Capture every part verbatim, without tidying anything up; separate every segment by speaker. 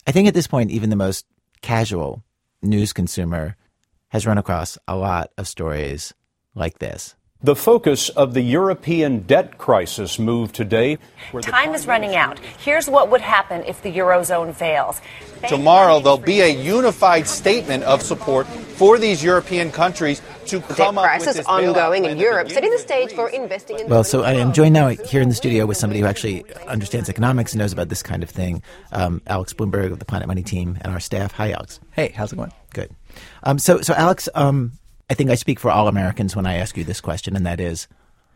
Speaker 1: I think at this point, even the most casual news consumer has run across a lot of stories like this.
Speaker 2: The focus of the European debt crisis move today.
Speaker 3: Time is running out. Here's what would happen if the Eurozone fails.
Speaker 4: Tomorrow, there'll be a unified statement of support for these European countries to come up with this
Speaker 5: ongoing in Europe, setting the stage for investing in...
Speaker 1: Well, so I am joined now here in the studio with somebody who actually understands economics and knows about this kind of thing, um, Alex Blumberg of the Planet Money team and our staff. Hi, Alex.
Speaker 6: Hey, how's it going?
Speaker 1: Good. Um, so, so Alex, um, I think I speak for all Americans when I ask you this question, and that is,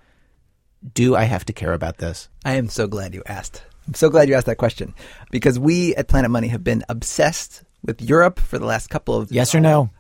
Speaker 1: do I have to care about this?
Speaker 6: I am so glad you asked. I'm so glad you asked that question, because we at Planet Money have been obsessed with Europe for the last couple of...
Speaker 1: Yes or no?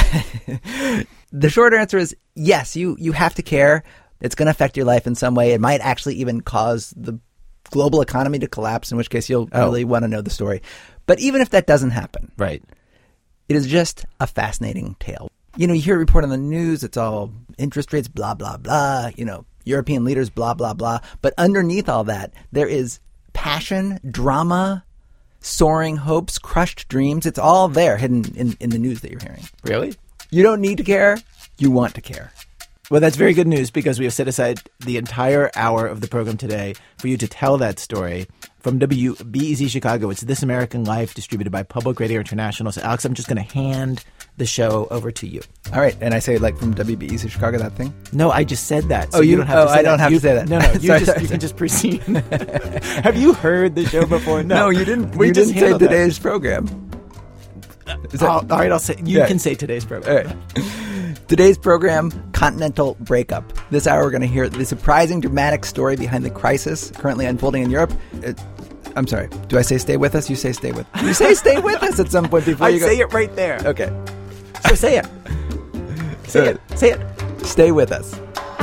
Speaker 6: The short answer is yes, you, you have to care. It's going to affect your life in some way. It might actually even cause the global economy to collapse, in which case you'll oh. really want to know the story. But even if that doesn't happen,
Speaker 1: right,
Speaker 6: it is just a fascinating tale. You know, you hear a report on the news, it's all interest rates, blah, blah, blah, you know, European leaders, blah, blah, blah. But underneath all that, there is passion, drama, soaring hopes, crushed dreams. It's all there hidden in, in the news that you're hearing.
Speaker 1: Really?
Speaker 6: You don't need to care. You want to care.
Speaker 1: Well, that's very good news, because we have set aside the entire hour of the program today for you to tell that story. From W B E Z Chicago, it's This American Life, distributed by Public Radio International. So, Alex, I'm just going to hand the show over to you.
Speaker 6: All right. And I say, like, from W B E Z Chicago, that thing?
Speaker 1: No, I just said that.
Speaker 6: So oh, you, you don't have
Speaker 1: oh,
Speaker 6: to say
Speaker 1: I
Speaker 6: that.
Speaker 1: don't have
Speaker 6: you,
Speaker 1: to say that. No, no, you,
Speaker 6: sorry,
Speaker 1: just,
Speaker 6: sorry,
Speaker 1: you
Speaker 6: sorry.
Speaker 1: can just proceed. Have you heard the show before? No,
Speaker 6: no you didn't.
Speaker 1: We
Speaker 6: you
Speaker 1: just
Speaker 6: didn't say today's
Speaker 1: that.
Speaker 6: program.
Speaker 1: That, all right, I'll say. You yeah. can say today's program.
Speaker 6: All right. Today's program, Continental Breakup. This hour, we're going to hear the surprising, dramatic story behind the crisis currently unfolding in Europe. It, I'm sorry. Do I say stay with us? You say stay with us. You say stay with us at some point before
Speaker 1: I
Speaker 6: you go.
Speaker 1: I say it right there.
Speaker 6: Okay.
Speaker 1: So say it. Say it. Say it.
Speaker 6: Stay with us.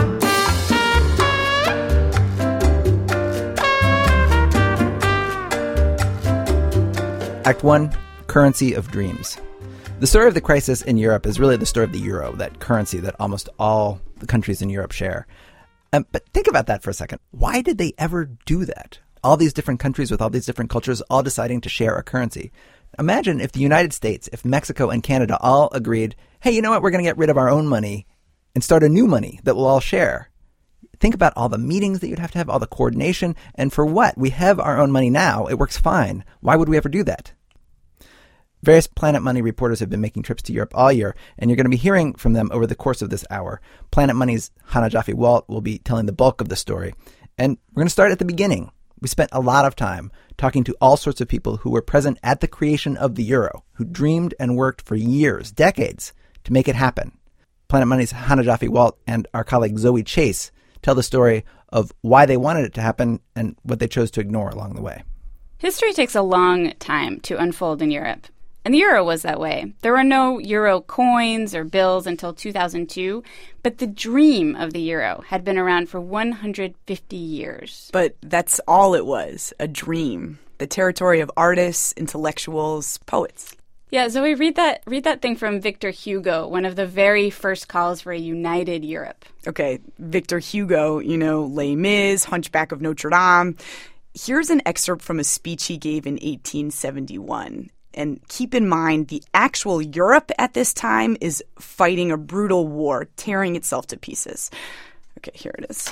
Speaker 6: Act one, Currency of Dreams. The story of the crisis in Europe is really the story of the euro, that currency that almost all the countries in Europe share. Um, but think about that for a second. Why did they ever do that? All these different countries with all these different cultures all deciding to share a currency. Imagine if the United States, if Mexico and Canada all agreed, hey, you know what, we're going to get rid of our own money and start a new money that we'll all share. Think about all the meetings that you'd have to have, all the coordination. And for what? We have our own money now. It works fine. Why would we ever do that? Various Planet Money reporters have been making trips to Europe all year, and you're going to be hearing from them over the course of this hour. Planet Money's Hannah Jaffe-Walt will be telling the bulk of the story. And we're going to start at the beginning. We spent a lot of time talking to all sorts of people who were present at the creation of the euro, who dreamed and worked for years, decades, to make it happen. Planet Money's Hannah Jaffe-Walt and our colleague Zoe Chase tell the story of why they wanted it to happen and what they chose to ignore along the way.
Speaker 7: History takes a long time to unfold in Europe. And the euro was that way. There were no euro coins or bills until two thousand two, but the dream of the euro had been around for one hundred fifty years.
Speaker 8: But that's all it was, a dream. The territory of artists, intellectuals, poets.
Speaker 7: Yeah, Zoe, read that read that thing from Victor Hugo, one of the very first calls for a united Europe.
Speaker 8: Okay, Victor Hugo, you know, Les Mis, Hunchback of Notre Dame. Here's an excerpt from a speech he gave in eighteen seventy-one. And keep in mind, the actual Europe at this time is fighting a brutal war, tearing itself to pieces. Okay, here it is.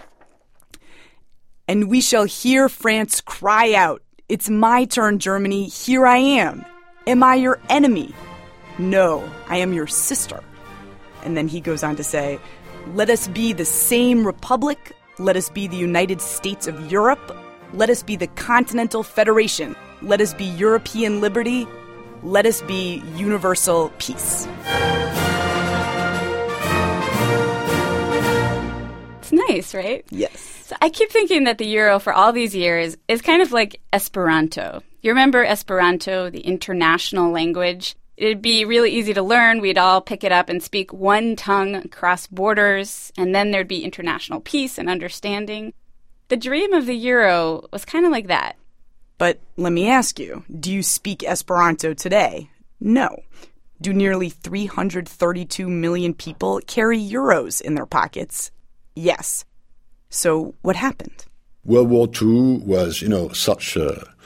Speaker 8: And we shall hear France cry out, "It's my turn, Germany, here I am. Am I your enemy? No, I am your sister." And then he goes on to say, "Let us be the same republic. Let us be the United States of Europe. Let us be the Continental Federation. Let us be European liberty. Let us be universal peace."
Speaker 7: It's nice, right?
Speaker 8: Yes.
Speaker 7: So I keep thinking that the euro for all these years is kind of like Esperanto. You remember Esperanto, the international language? It'd be really easy to learn. We'd all pick it up and speak one tongue across borders, and then there'd be international peace and understanding. The dream of the euro was kind of like that.
Speaker 8: But let me ask you, do you speak Esperanto today? No. Do nearly three hundred thirty-two million people carry euros in their pockets? Yes. So what happened?
Speaker 9: World War Two was, you know, such a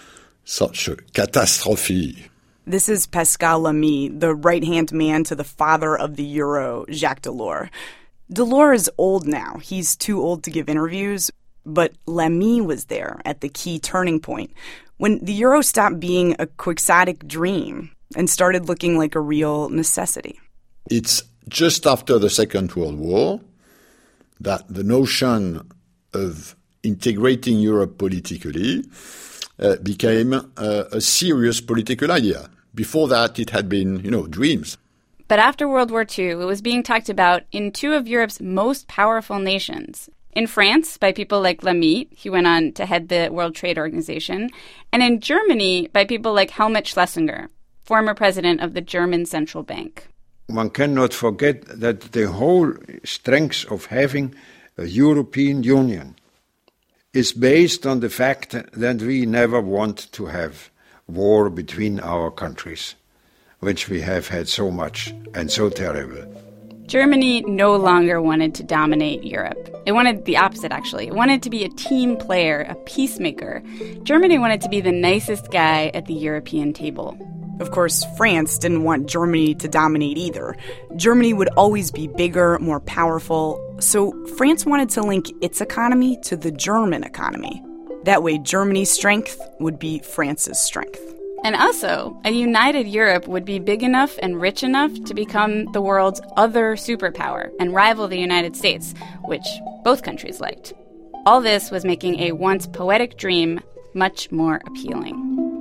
Speaker 9: such a catastrophe.
Speaker 8: This is Pascal Lamy, the right-hand man to the father of the euro, Jacques Delors. Delors is old now. He's too old to give interviews, but Lamy was there at the key turning point, when the euro stopped being a quixotic dream and started looking like a real necessity.
Speaker 9: It's just after the Second World War that the notion of integrating Europe politically uh, became uh, a serious political idea. Before that, it had been, you know, dreams.
Speaker 7: But after World War Two, it was being talked about in two of Europe's most powerful nations. In France, by people like Lamy, he went on to head the World Trade Organization, and in Germany, by people like Helmut Schlesinger, former president of the German Central Bank.
Speaker 10: One cannot forget that the whole strength of having a European Union is based on the fact that we never want to have war between our countries, which we have had so much and so terrible.
Speaker 7: Germany no longer wanted to dominate Europe. It wanted the opposite, actually. It wanted to be a team player, a peacemaker. Germany wanted to be the nicest guy at the European table.
Speaker 8: Of course, France didn't want Germany to dominate either. Germany would always be bigger, more powerful. So France wanted to link its economy to the German economy. That way, Germany's strength would be France's strength.
Speaker 7: And also, a united Europe would be big enough and rich enough to become the world's other superpower and rival the United States, which both countries liked. All this was making a once poetic dream much more appealing.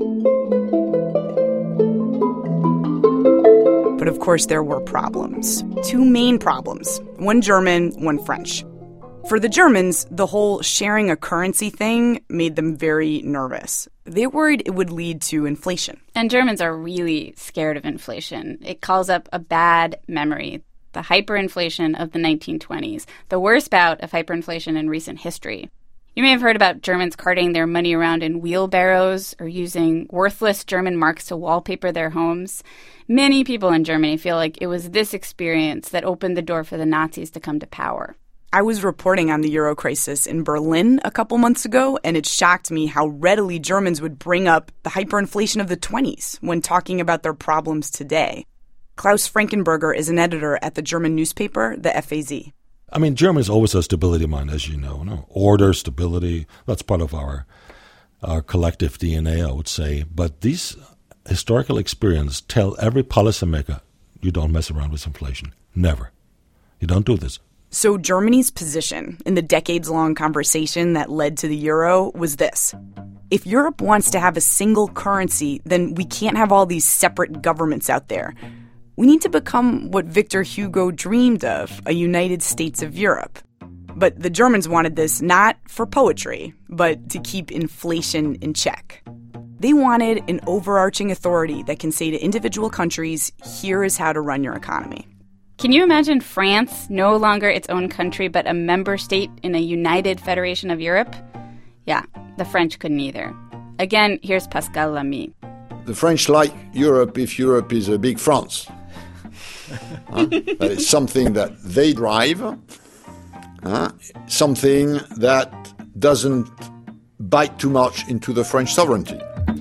Speaker 8: But of course, there were problems. Two main problems. One German, one French. For the Germans, the whole sharing a currency thing made them very nervous. They worried it would lead to inflation.
Speaker 7: And Germans are really scared of inflation. It calls up a bad memory, the hyperinflation of the nineteen twenties, the worst bout of hyperinflation in recent history. You may have heard about Germans carting their money around in wheelbarrows or using worthless German marks to wallpaper their homes. Many people in Germany feel like it was this experience that opened the door for the Nazis to come to power.
Speaker 8: I was reporting on the Euro crisis in Berlin a couple months ago, and it shocked me how readily Germans would bring up the hyperinflation of the twenties when talking about their problems today. Klaus Frankenberger is an editor at the German newspaper, the F A Z.
Speaker 11: I mean, Germany is always a stability mind, as you know. No? Order, stability, that's part of our, our collective D N A, I would say. But these historical experiences tell every policymaker, you don't mess around with inflation. Never. You don't do this.
Speaker 8: So Germany's position in the decades-long conversation that led to the euro was this. If Europe wants to have a single currency, then we can't have all these separate governments out there. We need to become what Victor Hugo dreamed of, a United States of Europe. But the Germans wanted this not for poetry, but to keep inflation in check. They wanted an overarching authority that can say to individual countries, here is how to run your economy.
Speaker 7: Can you imagine France, no longer its own country, but a member state in a united federation of Europe? Yeah, the French couldn't either. Again, here's Pascal Lamy.
Speaker 9: The French like Europe if Europe is a big France. Huh? But it's something that they drive, huh? Something that doesn't bite too much into the French sovereignty.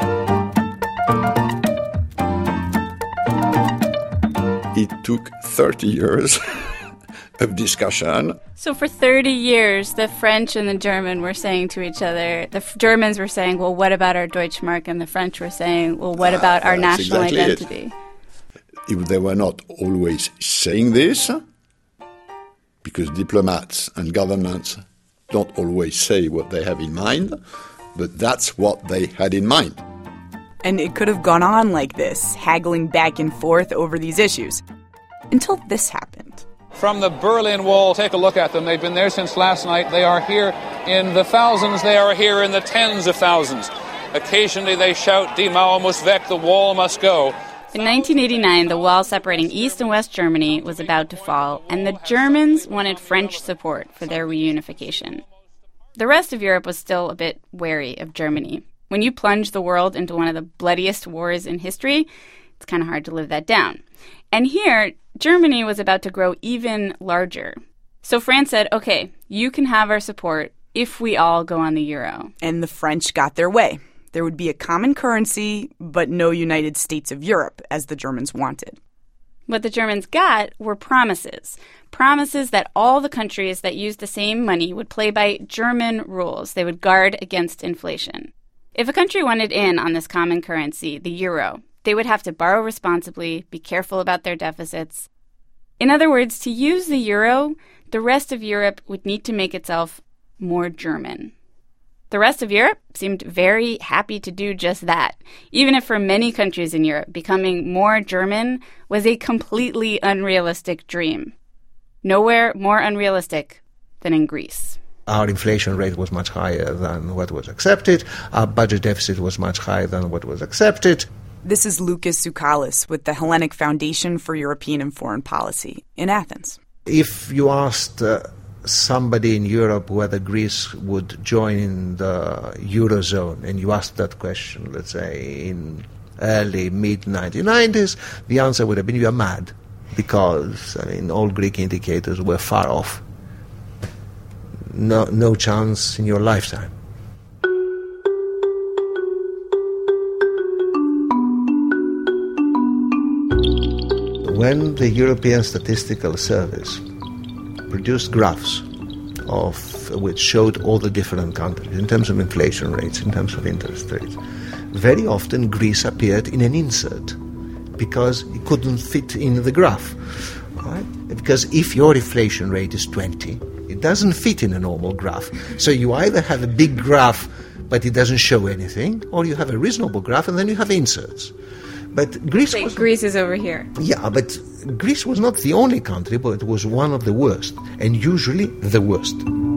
Speaker 9: It took thirty years of discussion.
Speaker 7: So for thirty years, the French and the German were saying to each other, the F- Germans were saying, well, what about our Deutschmark? And the French were saying, well, what about uh, our national exactly identity?
Speaker 9: It. If they were not always saying this, because diplomats and governments don't always say what they have in mind, but that's what they had in mind.
Speaker 8: And it could have gone on like this, haggling back and forth over these issues, until this happened.
Speaker 12: From the Berlin Wall, take a look at them. They've been there since last night. They are here in the thousands. They are here in the tens of thousands. Occasionally they shout, Die Mauer muss weg, the wall must go.
Speaker 7: In nineteen eighty-nine, the wall separating East and West Germany was about to fall, and the Germans wanted French support for their reunification. The rest of Europe was still a bit wary of Germany. When you plunge the world into one of the bloodiest wars in history, it's kind of hard to live that down. And here, Germany was about to grow even larger. So France said, okay, you can have our support if we all go on the euro.
Speaker 8: And the French got their way. There would be a common currency, but no United States of Europe, as the Germans wanted.
Speaker 7: What the Germans got were promises. Promises that all the countries that used the same money would play by German rules. They would guard against inflation. If a country wanted in on this common currency, the euro, they would have to borrow responsibly, be careful about their deficits. In other words, to use the euro, the rest of Europe would need to make itself more German. The rest of Europe seemed very happy to do just that, even if for many countries in Europe, becoming more German was a completely unrealistic dream. Nowhere more unrealistic than in Greece.
Speaker 13: Our inflation rate was much higher than what was accepted. Our budget deficit was much higher than what was accepted.
Speaker 8: This is Lucas Tsoukalis with the Hellenic Foundation for European and Foreign Policy in Athens.
Speaker 13: If you asked uh, somebody in Europe whether Greece would join in the Eurozone, and you asked that question, let's say, in early, mid nineteen nineties, the answer would have been, you are mad, because, I mean, all Greek indicators were far off. No, no chance in your lifetime. When the European Statistical Service produced graphs of which showed all the different countries in terms of inflation rates, in terms of interest rates, very often Greece appeared in an insert because it couldn't fit in the graph. Right? Because if your inflation rate is twenty, it doesn't fit in a normal graph. So you either have a big graph but it doesn't show anything, or you have a reasonable graph and then you have inserts. But Greece
Speaker 7: like
Speaker 13: was...
Speaker 7: Greece is over here.
Speaker 13: Yeah, but Greece was not the only country, but it was one of the worst, and usually the worst.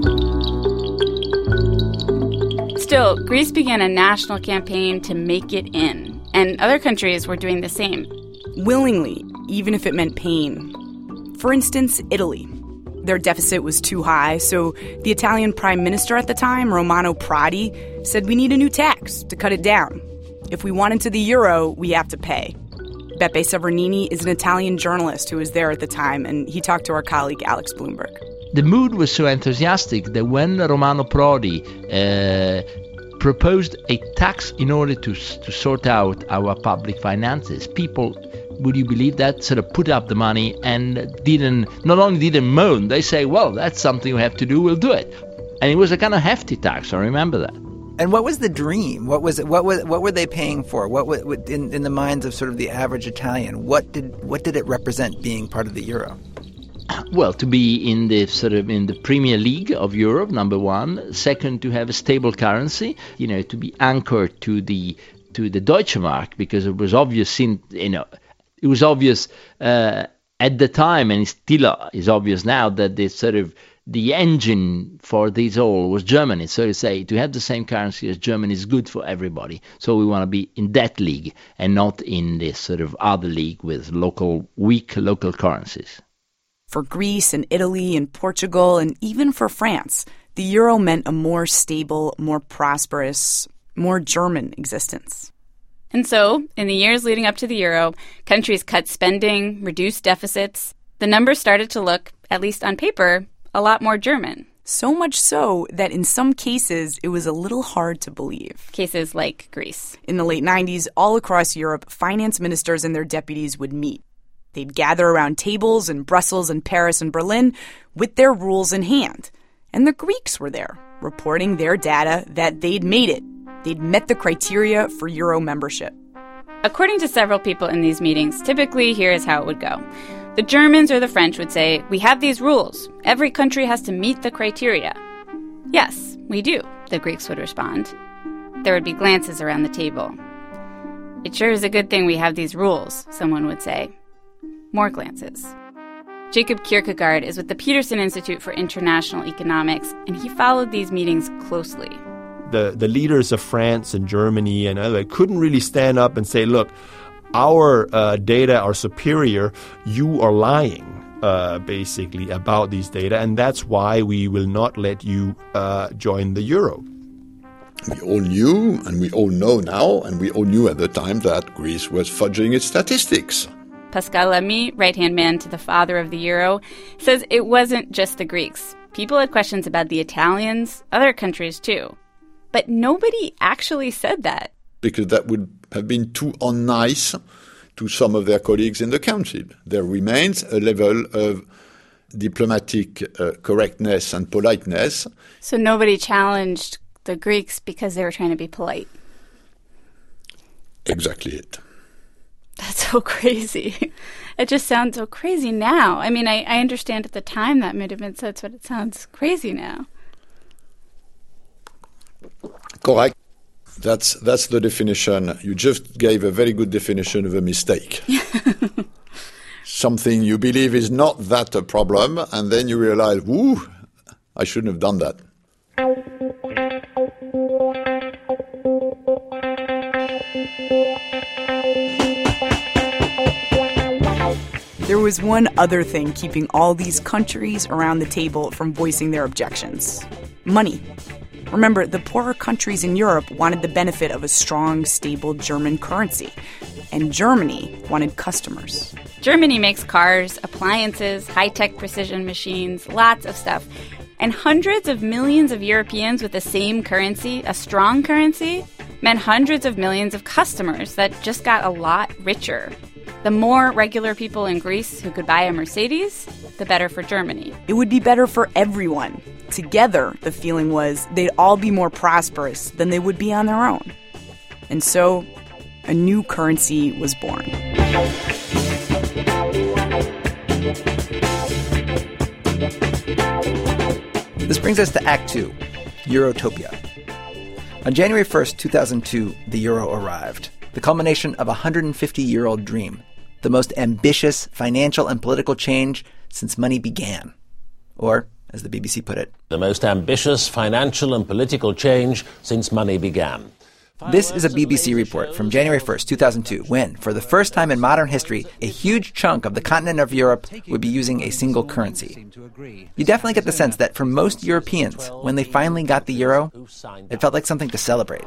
Speaker 7: Still, Greece began a national campaign to make it in, and other countries were doing the same.
Speaker 8: Willingly, even if it meant pain. For instance, Italy. Their deficit was too high, so the Italian prime minister at the time, Romano Prodi, said we need a new tax to cut it down. If we want into the euro, we have to pay. Beppe Severnini is an Italian journalist who was there at the time, and he talked to our colleague Alex Bloomberg.
Speaker 14: The mood was so enthusiastic that when Romano Prodi uh, proposed a tax in order to to sort out our public finances, people, would you believe that, sort of put up the money and didn't, not only didn't moan, they say, well, that's something we have to do, we'll do it. And it was a kind of hefty tax, I remember that.
Speaker 6: And what was the dream? What was what was what were they paying for? What, what in in the minds of sort of the average Italian? What did what did it represent being part of the euro?
Speaker 14: Well, to be in the sort of in the Premier League of Europe, number one. Second, to have a stable currency. You know, to be anchored to the to the Deutsche Mark, because it was obvious in you know it was obvious uh, at the time, and it still is obvious now, that this sort of the engine for this all was Germany. So to say, to have the same currency as Germany is good for everybody. So we want to be in that league and not in this sort of other league with local, weak local currencies.
Speaker 8: For Greece and Italy and Portugal and even for France, the euro meant a more stable, more prosperous, more German existence.
Speaker 7: And so, in the years leading up to the euro, countries cut spending, reduced deficits. The numbers started to look, at least on paper, a lot more German.
Speaker 8: So much so that in some cases, it was a little hard to believe.
Speaker 7: Cases like Greece.
Speaker 8: In the late nineties, all across Europe, finance ministers and their deputies would meet. They'd gather around tables in Brussels and Paris and Berlin with their rules in hand. And the Greeks were there, reporting their data that they'd made it. They'd met the criteria for euro membership.
Speaker 7: According to several people in these meetings, typically here is how it would go. The Germans or the French would say, we have these rules. Every country has to meet the criteria. Yes, we do, the Greeks would respond. There would be glances around the table. It sure is a good thing we have these rules, someone would say. More glances. Jacob Kierkegaard is with the Peterson Institute for International Economics, and he followed these meetings closely.
Speaker 15: The, the leaders of France and Germany and other couldn't really stand up and say, look, our uh, data are superior, you are lying, uh, basically, about these data, and that's why we will not let you uh, join the euro.
Speaker 9: We all knew, and we all know now, and we all knew at the time that Greece was fudging its statistics.
Speaker 7: Pascal Lamy, right-hand man to the father of the euro, says it wasn't just the Greeks. People had questions about the Italians, other countries too. But nobody actually said that.
Speaker 9: Because that would have been too unnice to some of their colleagues in the council. There remains a level of diplomatic uh, correctness and politeness.
Speaker 7: So nobody challenged the Greeks because they were trying to be polite.
Speaker 9: Exactly it.
Speaker 7: That's so crazy. It just sounds so crazy now. I mean, I, I understand at the time that might have been sense, but it sounds crazy now.
Speaker 9: Correct. That's that's the definition. You just gave a very good definition of a mistake. Something you believe is not that a problem, and then you realize, whoo, I shouldn't have done that.
Speaker 8: There was one other thing keeping all these countries around the table from voicing their objections. Money. Remember, the poorer countries in Europe wanted the benefit of a strong, stable German currency. And Germany wanted customers.
Speaker 7: Germany makes cars, appliances, high-tech precision machines, lots of stuff. And hundreds of millions of Europeans with the same currency, a strong currency, meant hundreds of millions of customers that just got a lot richer. The more regular people in Greece who could buy a Mercedes, the better for Germany.
Speaker 8: It would be better for everyone. Together, the feeling was they'd all be more prosperous than they would be on their own. And so, a new currency was born.
Speaker 6: This brings us to Act Two, Eurotopia. On January first, two thousand two, the euro arrived, the culmination of a one hundred fifty-year-old dream, the most ambitious financial and political change since money began. Or, as the B B C put it,
Speaker 16: the most ambitious financial and political change since money began.
Speaker 6: This is a B B C report from January first, two thousand two, when, for the first time in modern history, a huge chunk of the continent of Europe would be using a single currency. You definitely get the sense that for most Europeans, when they finally got the euro, it felt like something to celebrate.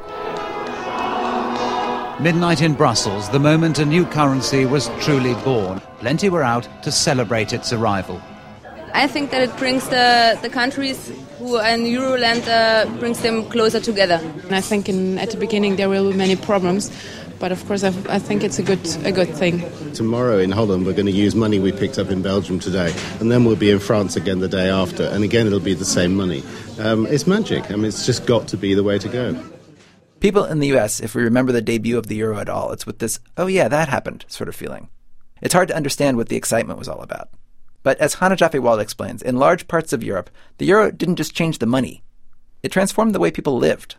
Speaker 17: Midnight in Brussels, the moment a new currency was truly born. Plenty were out to celebrate its arrival.
Speaker 18: I think that it brings the, the countries who are in Euroland, uh, brings them closer together.
Speaker 19: And I think in, at the beginning there will be many problems, but of course I, I think it's a good a good thing.
Speaker 20: Tomorrow in Holland we're going to use money we picked up in Belgium today, and then we'll be in France again the day after, and again it'll be the same money. Um, it's magic. I mean, it's just got to be the way to go.
Speaker 6: People in the U S, if we remember the debut of the euro at all, it's with this, oh yeah, that happened sort of feeling. It's hard to understand what the excitement was all about. But as Hannah Jaffe-Wald explains, in large parts of Europe, the euro didn't just change the money. It transformed the way people lived.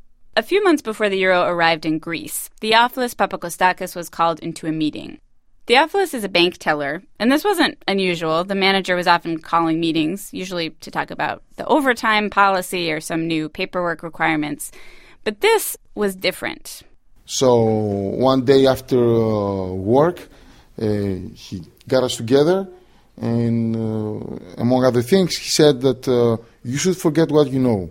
Speaker 7: A few months before the euro arrived in Greece, Theophilus Papakostakis was called into a meeting. Theophilus is a bank teller, and this wasn't unusual. The manager was often calling meetings, usually to talk about the overtime policy or some new paperwork requirements. But this was different.
Speaker 21: So one day after uh, work, uh, he got us together. And uh, among other things, he said that uh, you should forget what you know.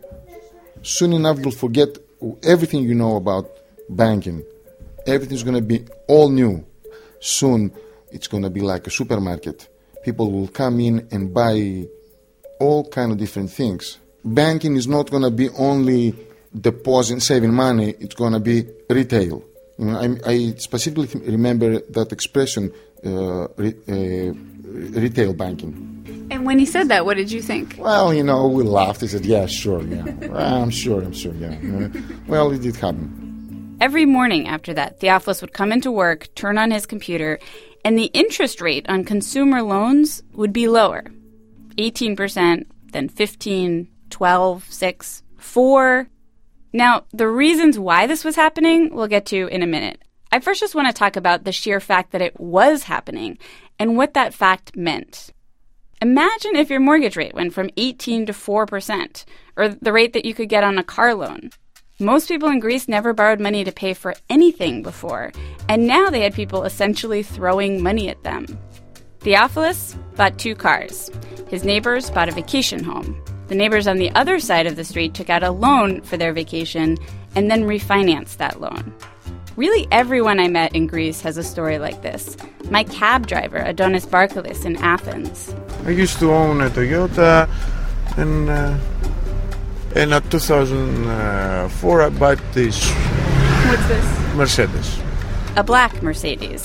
Speaker 21: Soon enough, you'll forget everything you know about banking. Everything's going to be all new. Soon, it's going to be like a supermarket. People will come in and buy all kind of different things. Banking is not going to be only deposit, saving money. It's going to be retail. You know, I, I specifically remember that expression, uh, re, uh, retail banking.
Speaker 7: And when he said that, what did you think?
Speaker 21: Well, you know, we laughed. He said, yeah, sure, yeah. I'm sure, I'm sure, yeah. Uh, well, it did happen.
Speaker 7: Every morning after that, Theophilus would come into work, turn on his computer, and the interest rate on consumer loans would be lower. eighteen percent, then fifteen, twelve, six, four. Now, the reasons why this was happening, we'll get to in a minute. I first just want to talk about the sheer fact that it was happening and what that fact meant. Imagine if your mortgage rate went from eighteen to four percent, or the rate that you could get on a car loan. Most people in Greece never borrowed money to pay for anything before, and now they had people essentially throwing money at them. Theophilus bought two cars. His neighbors bought a vacation home. The neighbors on the other side of the street took out a loan for their vacation and then refinanced that loan. Really, everyone I met in Greece has a story like this. My cab driver, Adonis Barkalis, in Athens.
Speaker 22: I used to own a Toyota, and uh,
Speaker 2: And in two thousand four, I bought this.
Speaker 7: What's this?
Speaker 2: Mercedes.
Speaker 7: A black Mercedes.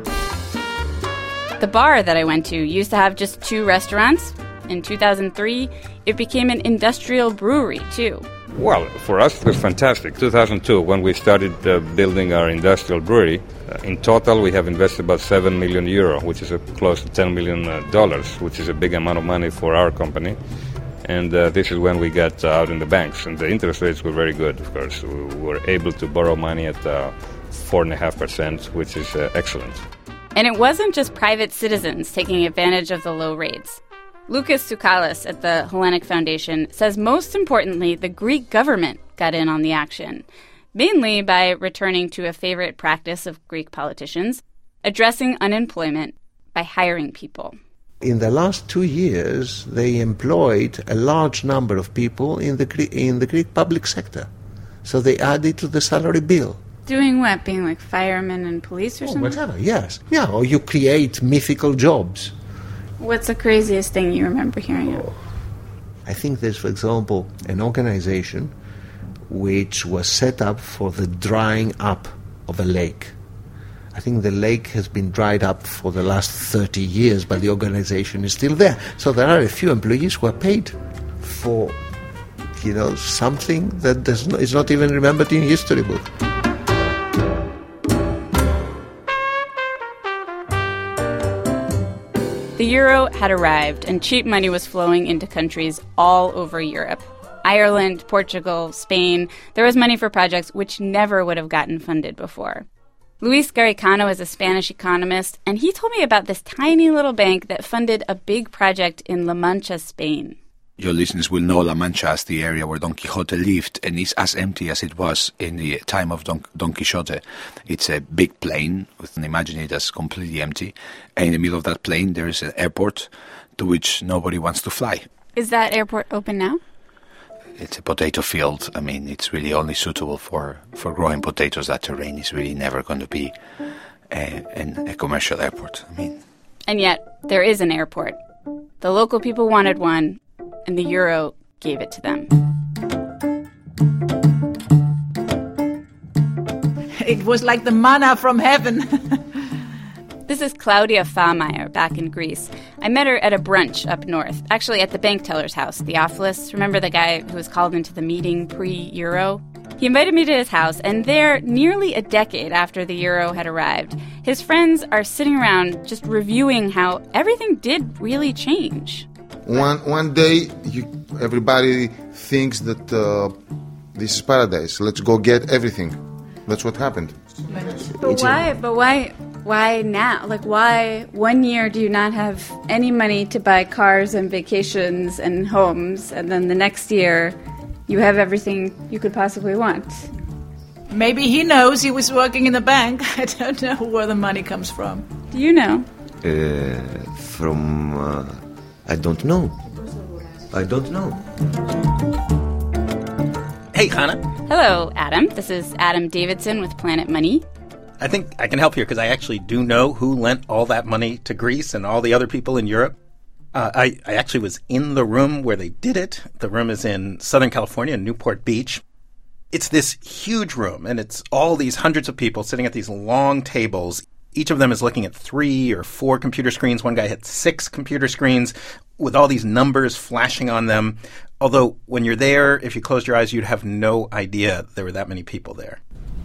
Speaker 7: The bar that I went to used to have just two restaurants. In two thousand three, it became an industrial brewery, too.
Speaker 22: Well, for us, it was fantastic. two thousand two, when we started uh, building our industrial brewery, uh, in total we have invested about seven million euro, which is uh, close to ten million dollars, uh, which is a big amount of money for our company. And uh, this is when we got uh, out in the banks, and the interest rates were very good, of course. We were able to borrow money at uh, four point five percent, which is uh, excellent.
Speaker 7: And it wasn't just private citizens taking advantage of the low rates. Lucas Tsoukalis at the Hellenic Foundation says most importantly, the Greek government got in on the action, mainly by returning to a favorite practice of Greek politicians, addressing unemployment by hiring people.
Speaker 13: In the last two years, they employed a large number of people in the Greek, in the Greek public sector. So they added to the salary bill.
Speaker 7: Doing what? Being like firemen and police or
Speaker 13: oh,
Speaker 7: something?
Speaker 13: Whatever, yes. Yeah, or you create mythical jobs.
Speaker 7: What's the craziest thing you remember hearing of?
Speaker 13: I think there's, for example, an organization which was set up for the drying up of a lake. I think the lake has been dried up for the last thirty years, but the organization is still there. So there are a few employees who are paid for, you know, something that does not, is not even remembered in history book.
Speaker 7: The euro had arrived, and cheap money was flowing into countries all over Europe. Ireland, Portugal, Spain. There was money for projects which never would have gotten funded before. Luis Garicano is a Spanish economist, and he told me about this tiny little bank that funded a big project in La Mancha, Spain.
Speaker 23: Your listeners will know La Mancha as the area where Don Quixote lived, and is as empty as it was in the time of Don, Don Quixote. It's a big plain, imagine it as completely empty, and in the middle of that plain there is an airport to which nobody wants to fly.
Speaker 7: Is that airport open now?
Speaker 23: It's a potato field. I mean, it's really only suitable for, for growing potatoes. That terrain is really never going to be a, a, a commercial airport. I mean,
Speaker 7: and yet there is an airport. The local people wanted one, and the euro gave it to them.
Speaker 24: It was like the manna from heaven.
Speaker 7: This is Claudia Fahmeyer back in Greece. I met her at a brunch up north, actually at the bank teller's house, Theophilus. Remember the guy who was called into the meeting pre-euro? He invited me to his house, and there, nearly a decade after the euro had arrived, his friends are sitting around just reviewing how everything did really change.
Speaker 21: One one day, you, everybody thinks that uh, this is paradise. Let's go get everything. That's what happened.
Speaker 7: But why? But why? Why now? Like, why one year do you not have any money to buy cars and vacations and homes, and then the next year you have everything you could possibly want?
Speaker 24: Maybe he knows. He was working in the bank. I don't know where the money comes from.
Speaker 7: Do you know?
Speaker 13: Uh, from... Uh, I don't know. I don't know.
Speaker 25: Hey, Hannah.
Speaker 7: Hello, Adam. This is Adam Davidson with Planet Money.
Speaker 25: I think I can help here because I actually do know who lent all that money to Greece and all the other people in Europe. Uh, I, I actually was in the room where they did it. The room is in Southern California, Newport Beach. It's this huge room, and it's all these hundreds of people sitting at these long tables. Each of them is looking at three or four computer screens. One guy had six computer screens with all these numbers flashing on them. Although when you're there, if you closed your eyes, you'd have no idea there were that many people there.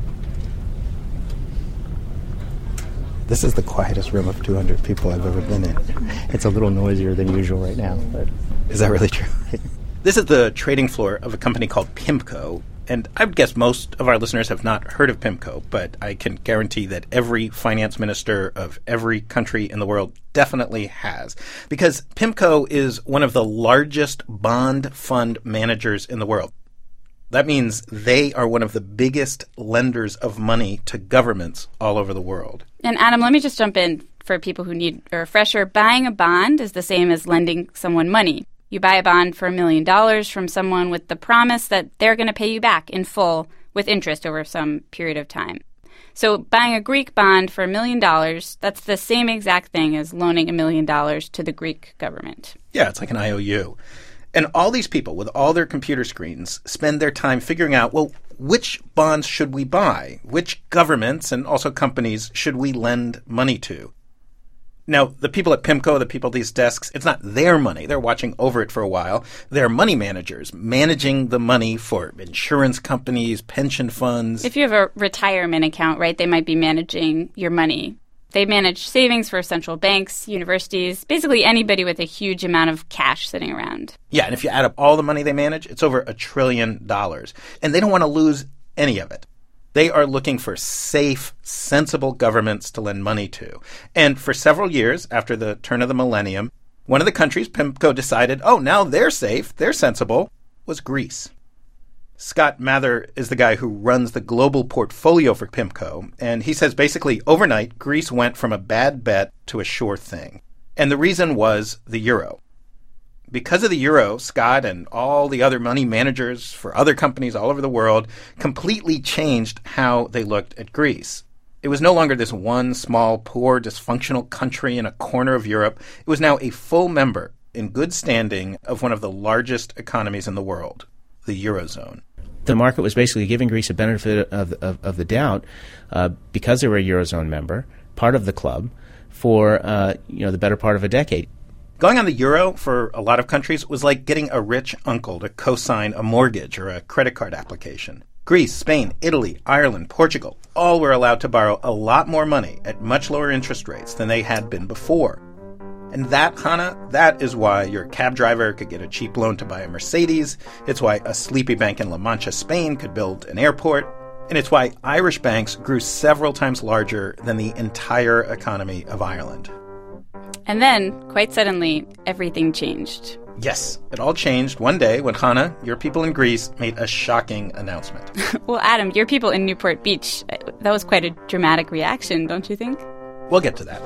Speaker 26: This is the quietest room of two hundred people I've ever been in. It's a little noisier than usual right now, but is that really true?
Speaker 25: This is the trading floor of a company called PIMCO. And I would guess most of our listeners have not heard of PIMCO, but I can guarantee that every finance minister of every country in the world definitely has. Because PIMCO is one of the largest bond fund managers in the world. That means they are one of the biggest lenders of money to governments all over the world.
Speaker 7: And Adam, let me just jump in for people who need a refresher. Buying a bond is the same as lending someone money. You buy a bond for a million dollars from someone with the promise that they're going to pay you back in full with interest over some period of time. So buying a Greek bond for a million dollars, that's the same exact thing as loaning a million dollars to the Greek government.
Speaker 25: Yeah, it's like an I O U. And all these people with all their computer screens spend their time figuring out, well, which bonds should we buy? Which governments and also companies should we lend money to? Now, the people at PIMCO, the people at these desks, it's not their money. They're watching over it for a while. They're money managers managing the money for insurance companies, pension funds.
Speaker 7: If you have a retirement account, right, they might be managing your money. They manage savings for central banks, universities, basically anybody with a huge amount of cash sitting around.
Speaker 25: Yeah, and if you add up all the money they manage, it's over a trillion dollars. And they don't want to lose any of it. They are looking for safe, sensible governments to lend money to. And for several years after the turn of the millennium, one of the countries PIMCO decided, oh, now they're safe, they're sensible, was Greece. Scott Mather is the guy who runs the global portfolio for PIMCO, and he says basically overnight, Greece went from a bad bet to a sure thing. And the reason was the euro. Because of the euro, Scott and all the other money managers for other companies all over the world completely changed how they looked at Greece. It was no longer this one small, poor, dysfunctional country in a corner of Europe. It was now a full member in good standing of one of the largest economies in the world, the Eurozone.
Speaker 1: The market was basically giving Greece a benefit of, of, of the doubt uh, because they were a Eurozone member, part of the club, for uh, you know the better part of a decade.
Speaker 25: Going on the euro for a lot of countries was like getting a rich uncle to co-sign a mortgage or a credit card application. Greece, Spain, Italy, Ireland, Portugal, all were allowed to borrow a lot more money at much lower interest rates than they had been before. And that, Hannah, that is why your cab driver could get a cheap loan to buy a Mercedes. It's why a sleepy bank in La Mancha, Spain could build an airport. And it's why Irish banks grew several times larger than the entire economy of Ireland.
Speaker 7: And then, quite suddenly, everything changed.
Speaker 25: Yes, it all changed one day when Hannah, your people in Greece, made a shocking announcement.
Speaker 7: Well, Adam, your people in Newport Beach, that was quite a dramatic reaction, don't you think?
Speaker 25: We'll get to that.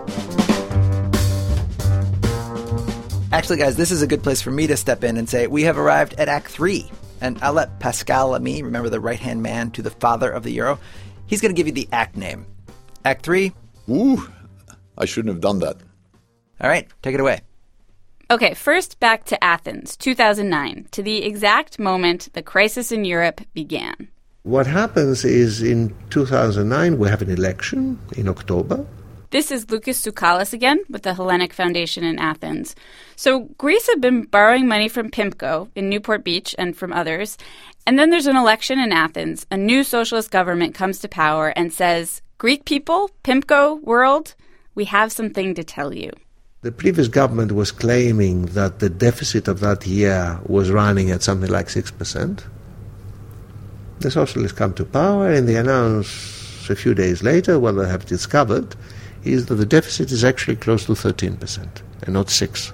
Speaker 6: Actually, guys, this is a good place for me to step in and say we have arrived at Act three. And I'll let Pascal Lamy, remember the right-hand man to the father of the euro, he's going to give you the act name. Act three.
Speaker 9: Ooh, I shouldn't have done that.
Speaker 6: All right, take it away.
Speaker 7: Okay, first back to Athens, two thousand nine, to the exact moment the crisis in Europe began.
Speaker 13: What happens is in two thousand nine we have an election in October.
Speaker 7: This is Lucas Tsoukalis again with the Hellenic Foundation in Athens. So Greece had been borrowing money from PIMCO in Newport Beach and from others. And then there's an election in Athens. A new socialist government comes to power and says, Greek people, PIMCO world, we have something to tell you.
Speaker 13: The previous government was claiming that the deficit of that year was running at something like six percent. The socialists come to power and they announce a few days later what they have discovered is that the deficit is actually close to thirteen percent and not six.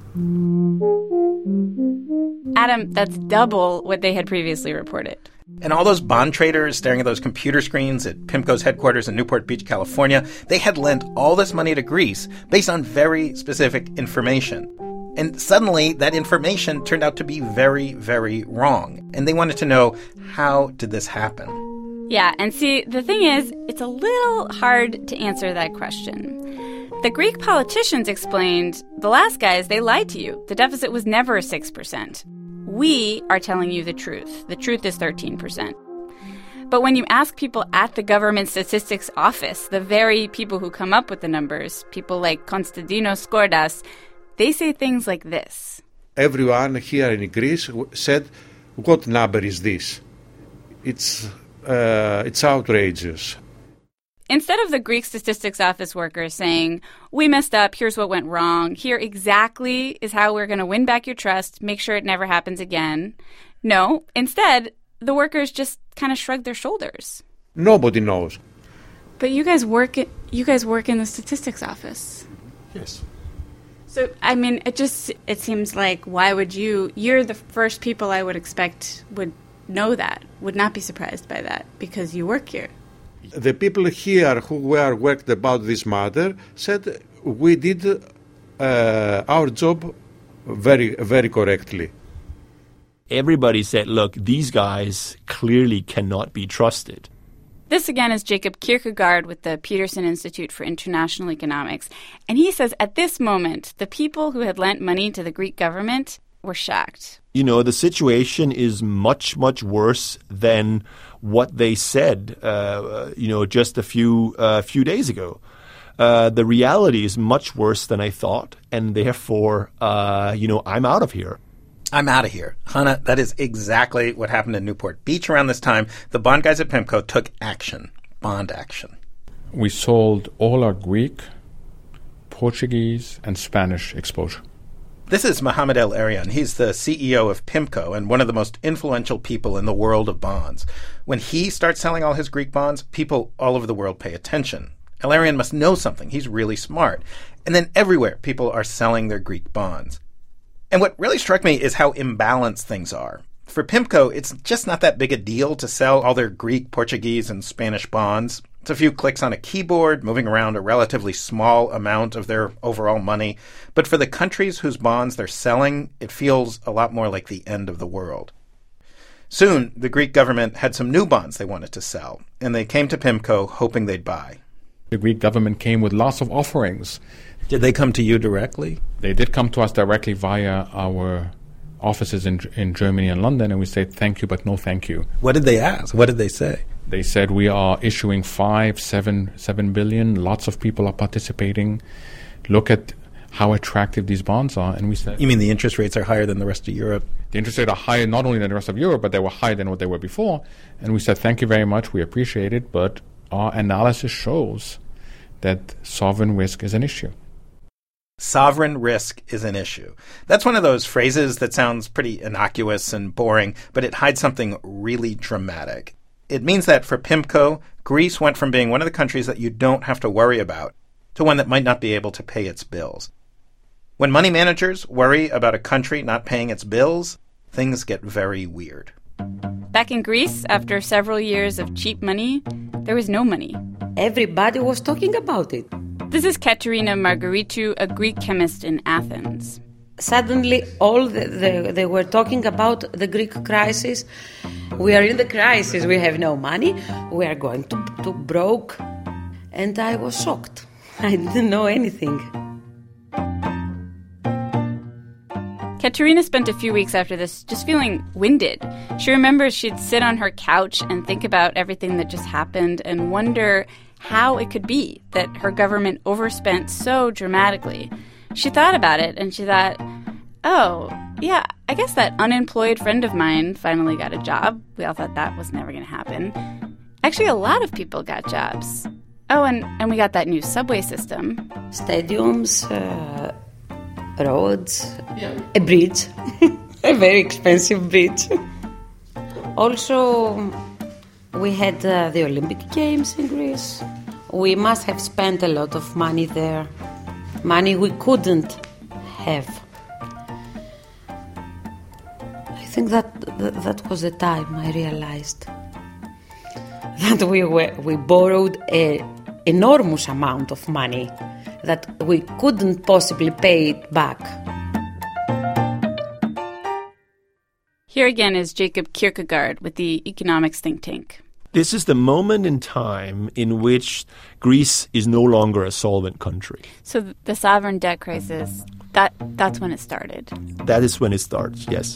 Speaker 7: Adam, that's double what they had previously reported.
Speaker 25: And all those bond traders staring at those computer screens at PIMCO's headquarters in Newport Beach, California, they had lent all this money to Greece based on very specific information. And suddenly, that information turned out to be very, very wrong. And they wanted to know, how did this happen?
Speaker 7: Yeah, and see, the thing is, it's a little hard to answer that question. The Greek politicians explained, the last guys, they lied to you. The deficit was never six percent. We are telling you the truth. The truth is thirteen percent. But when you ask people at the government statistics office, the very people who come up with the numbers, people like Konstantinos Skordas, they say things like this.
Speaker 2: Everyone here in Greece said, what number is this? It's, uh, it's outrageous.
Speaker 7: Instead of the Greek statistics office workers saying, we messed up, here's what went wrong, here exactly is how we're going to win back your trust, make sure it never happens again. No, instead, the workers just kind of shrugged their shoulders.
Speaker 2: Nobody knows.
Speaker 7: But you guys work at, you guys work in the statistics office.
Speaker 2: Yes.
Speaker 7: So, I mean, it just, it seems like, why would you, you're the first people I would expect would know that, would not be surprised by that, because you work here.
Speaker 2: The people here who were worked about this matter said we did uh, our job very, very correctly.
Speaker 15: Everybody said, look, these guys clearly cannot be trusted.
Speaker 7: This again is Jacob Kierkegaard with the Peterson Institute for International Economics. And he says at this moment, the people who had lent money to the Greek government, were shocked.
Speaker 15: You know, the situation is much, much worse than what they said, uh, you know, just a few uh, few days ago. Uh, the reality is much worse than I thought, and therefore, uh, you know, I'm out of here.
Speaker 25: I'm out of here. Hannah, that is exactly what happened in Newport Beach around this time. The bond guys at PIMCO took action, bond action.
Speaker 3: We sold all our Greek, Portuguese, and Spanish exposure.
Speaker 25: This is Mohamed El-Erian. He's the C E O of PIMCO and one of the most influential people in the world of bonds. When he starts selling all his Greek bonds, people all over the world pay attention. El-Erian must know something. He's really smart. And then everywhere, people are selling their Greek bonds. And what really struck me is how imbalanced things are. For PIMCO, it's just not that big a deal to sell all their Greek, Portuguese, and Spanish bonds. It's a few clicks on a keyboard, moving around a relatively small amount of their overall money. But for the countries whose bonds they're selling, it feels a lot more like the end of the world. Soon, the Greek government had some new bonds they wanted to sell, and they came to PIMCO hoping they'd buy.
Speaker 3: The Greek government came with lots of offerings.
Speaker 25: Did they come to you directly?
Speaker 3: They did come to us directly via our offices in in Germany and London, and we said thank you, but no thank you.
Speaker 25: What did they ask? What did they say?
Speaker 3: They said we are issuing five, seven, seven billion. Lots of people are participating. Look at how attractive these bonds are. And we said,
Speaker 25: you mean the interest rates are higher than the rest of Europe?
Speaker 3: The interest rates are higher not only than the rest of Europe, but they were higher than what they were before. And we said, thank you very much. We appreciate it. But our analysis shows that sovereign risk is an issue.
Speaker 25: Sovereign risk is an issue. That's one of those phrases that sounds pretty innocuous and boring, but it hides something really dramatic. It means that for PIMCO, Greece went from being one of the countries that you don't have to worry about to one that might not be able to pay its bills. When money managers worry about a country not paying its bills, things get very weird.
Speaker 7: Back in Greece, after several years of cheap money, there was no money.
Speaker 4: Everybody was talking about it.
Speaker 7: This is Katerina Margaritou, a Greek chemist in Athens.
Speaker 4: Suddenly, all the, the, they were talking about the Greek crisis. We are in the crisis. We have no money. We are going to, to broke. And I was shocked. I didn't know anything.
Speaker 7: Katerina spent a few weeks after this just feeling winded. She remembers she'd sit on her couch and think about everything that just happened and wonder how it could be that her government overspent so dramatically. She thought about it and she thought, oh, yeah, I guess that unemployed friend of mine finally got a job. We all thought that was never going to happen. Actually, a lot of people got jobs. Oh, and, and we got that new subway system.
Speaker 4: Stadiums, uh, roads, yeah. A bridge, a very expensive bridge. Also, we had uh, the Olympic Games in Greece. We must have spent a lot of money there. Money we couldn't have. I think that that, that was the time I realized that we were we borrowed an enormous amount of money that we couldn't possibly pay it back.
Speaker 7: Here again is Jacob Kierkegaard with the economics think tank.
Speaker 15: This is the moment in time in which Greece is no longer a solvent country.
Speaker 7: So the sovereign debt crisis, that that's when it started.
Speaker 15: That is when it starts, yes.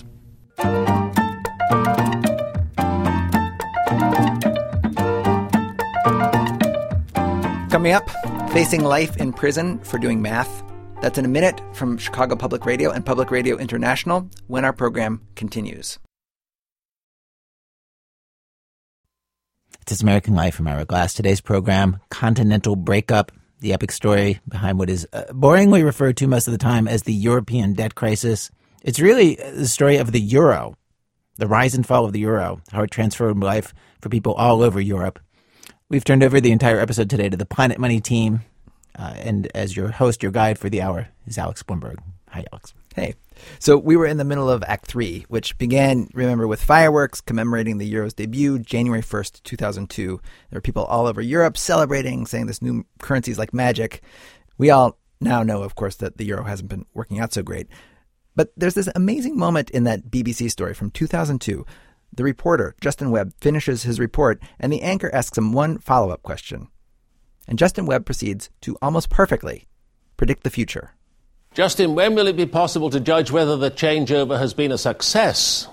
Speaker 6: Coming up, facing life in prison for doing math. That's in a minute from Chicago Public Radio and Public Radio International when our program continues.
Speaker 5: It's American Life from Ira Glass. Today's program, Continental Breakup, the epic story behind what is uh, boringly referred to most of the time as the European debt crisis. It's really the story of the euro, the rise and fall of the euro, how it transformed life for people all over Europe. We've turned over the entire episode today to the Planet Money team. Uh, and as your host, your guide for the hour is Alex Blumberg. Hi, Alex.
Speaker 6: Hey. So we were in the middle of Act Three, which began, remember, with fireworks commemorating the euro's debut, January first, two thousand two. There were people all over Europe celebrating, saying this new currency is like magic. We all now know, of course, that the euro hasn't been working out so great. But there's this amazing moment in that B B C story from two thousand two. The reporter, Justin Webb, finishes his report, and the anchor asks him one follow-up question. And Justin Webb proceeds to almost perfectly predict the future.
Speaker 8: Justin, when will it be possible to judge whether the changeover has been a success?